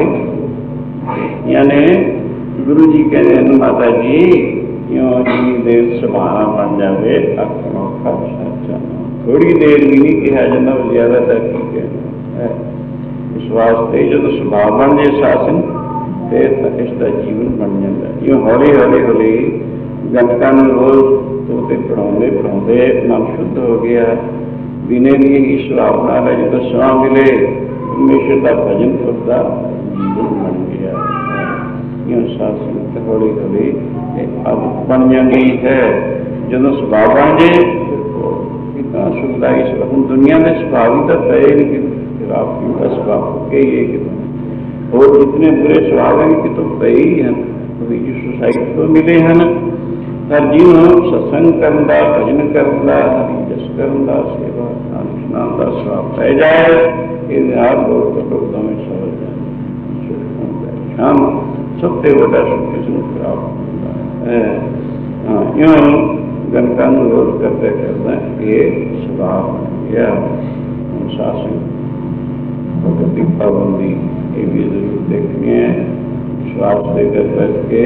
ਯਾਨੀ ਗੁਰੂ ਜੀ ਕਹਿੰਦੇ ਹਨ ਮਾਤਾ ਜੀ ਕਿਉਂ ਜਿੰਨੀ ਦੇਰ ਸੁਭਾਅ ਬਣ ਜਾਵੇ ਆਖਣ ਔਖਾ ਸੱਚਾ, ਥੋੜ੍ਹੀ ਦੇਰ ਵੀ ਨਹੀਂ ਕਿਹਾ ਜਾਂਦਾ, ਉਹ ਜ਼ਿਆਦਾ ਤਾਂ ਕੀ ਕਹਿਣਾ ਹੈ। ਇਸ ਵਾਸਤੇ ਜਦੋਂ ਸੁਭਾਅ ਬਣ ਜੇ ਸਾਸਨ ਫਿਰ ਤਾਂ ਇਸ ਦਾ ਜੀਵਨ ਬਣ ਜਾਂਦਾ। ਜਿਵੇਂ ਹੌਲੀ ਹੌਲੀ ਹੌਲੀ ਗਤਕਾਂ ਨੂੰ ਰੋਜ਼ ਤੋਤੇ ਪੜ੍ਹਾਉਂਦੇ ਪੜ੍ਹਾਉਂਦੇ ਮਨ ਸ਼ੁੱਧ ਹੋ ਗਿਆ, ਦਿਨੇ ਦੀ ਹੀ ਸੁਭਾਅ ਨਾਲ ਜਦੋਂ ਸਮਾਂ ਮਿਲੇ ਪਰਮੇਸ਼ਰ ਦਾ ਭਜਨ ਕਰਦਾ ਜੀਵਨ ਬਣ ਗਿਆ। ਇਉਂ ਸਾਸਨ ਤੇ ਹੌਲੀ ਹੌਲੀ ਇਹ ਆਦਤ ਬਣ ਜਾਂਦੀ ਹੈ। ਜਦੋਂ ਸੁਭਾਅ ਬਣ ਜੇ ਕਿੰਨਾ ਸੁਖਦਾ ਇਸ ਹੁਣ ਦੁਨੀਆ ਦੇ ਸੁਭਾਅ ਵੀ ਤਾਂ ਪਏ ਨਹੀਂ ਕਿ ਆਪ ਦਾ ਸੁਭਾਅ ਕੇ ਹੀ ਕਿਤੋਂ, ਹੋਰ ਜਿਤਨੇ ਬੁਰੇ ਸੁਭਾਅ ਹੈ ਕਿਤੋਂ ਪਏ ਹੀ ਹਨ, ਵੀ ਸੁਸਾਇਟੀ ਤੋਂ ਮਿਲੇ ਹਨ। ਪਰ ਜਿਹਨੂੰ ਸਤਸੰਗ ਕਰਨ ਦਾ, ਭਜਨ ਕਰਨ ਦਾ, ਹਰੀ ਜਸ ਕਰਨ ਦਾ, ਸੇਵਾ ਇਸ਼ਨਾਨ ਦਾ ਸੁਭਾਅ ਪੈ ਜਾਏ, ਇਹਦੇ ਨਾਲ ਲੋਕ ਲੋਕ ਦੋਵੇਂ ਸਮਝ ਜਾਂਦੇ। ਸ਼ਾਮ ਸਭ ਤੋਂ ਵੱਡਾ ਸੁਖ ਇਸ ਨੂੰ ਪ੍ਰਾਪਤ ਹੁੰਦਾ ਹੈ। ਹਾਂ ਇਉਂ ਗਣਕਾਂ ਨੂੰ ਰੋਜ਼ ਕਰਦਾ ਕਰਦਾ ਇਹ ਸੁਭਾਅ ਬਣ ਗਿਆ। ਹੁਣ ਸਾਸਨ ਭਗਤ ਦੀ ਪਾਬੰਦੀ ਇਹ ਵੀ ਜ਼ਰੂਰ ਦੇਖਣੀ ਹੈ। ਵਿਸ਼ਵਾਸ ਦੇ ਕਰ ਕਰਕੇ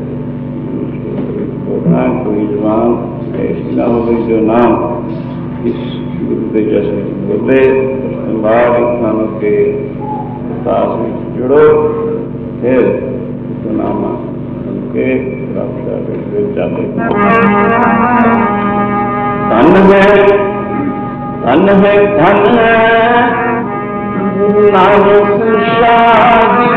बोलना, कोई जवान ऐसी ना हो गई जो नाम इस गुरु के जैसे बोले, उसके बाद इंसानों के साथ में जुड़ो, फिर तो नामा उनके रक्षा जाते धन है धन है धन है नानक शादी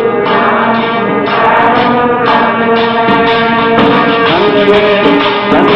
धन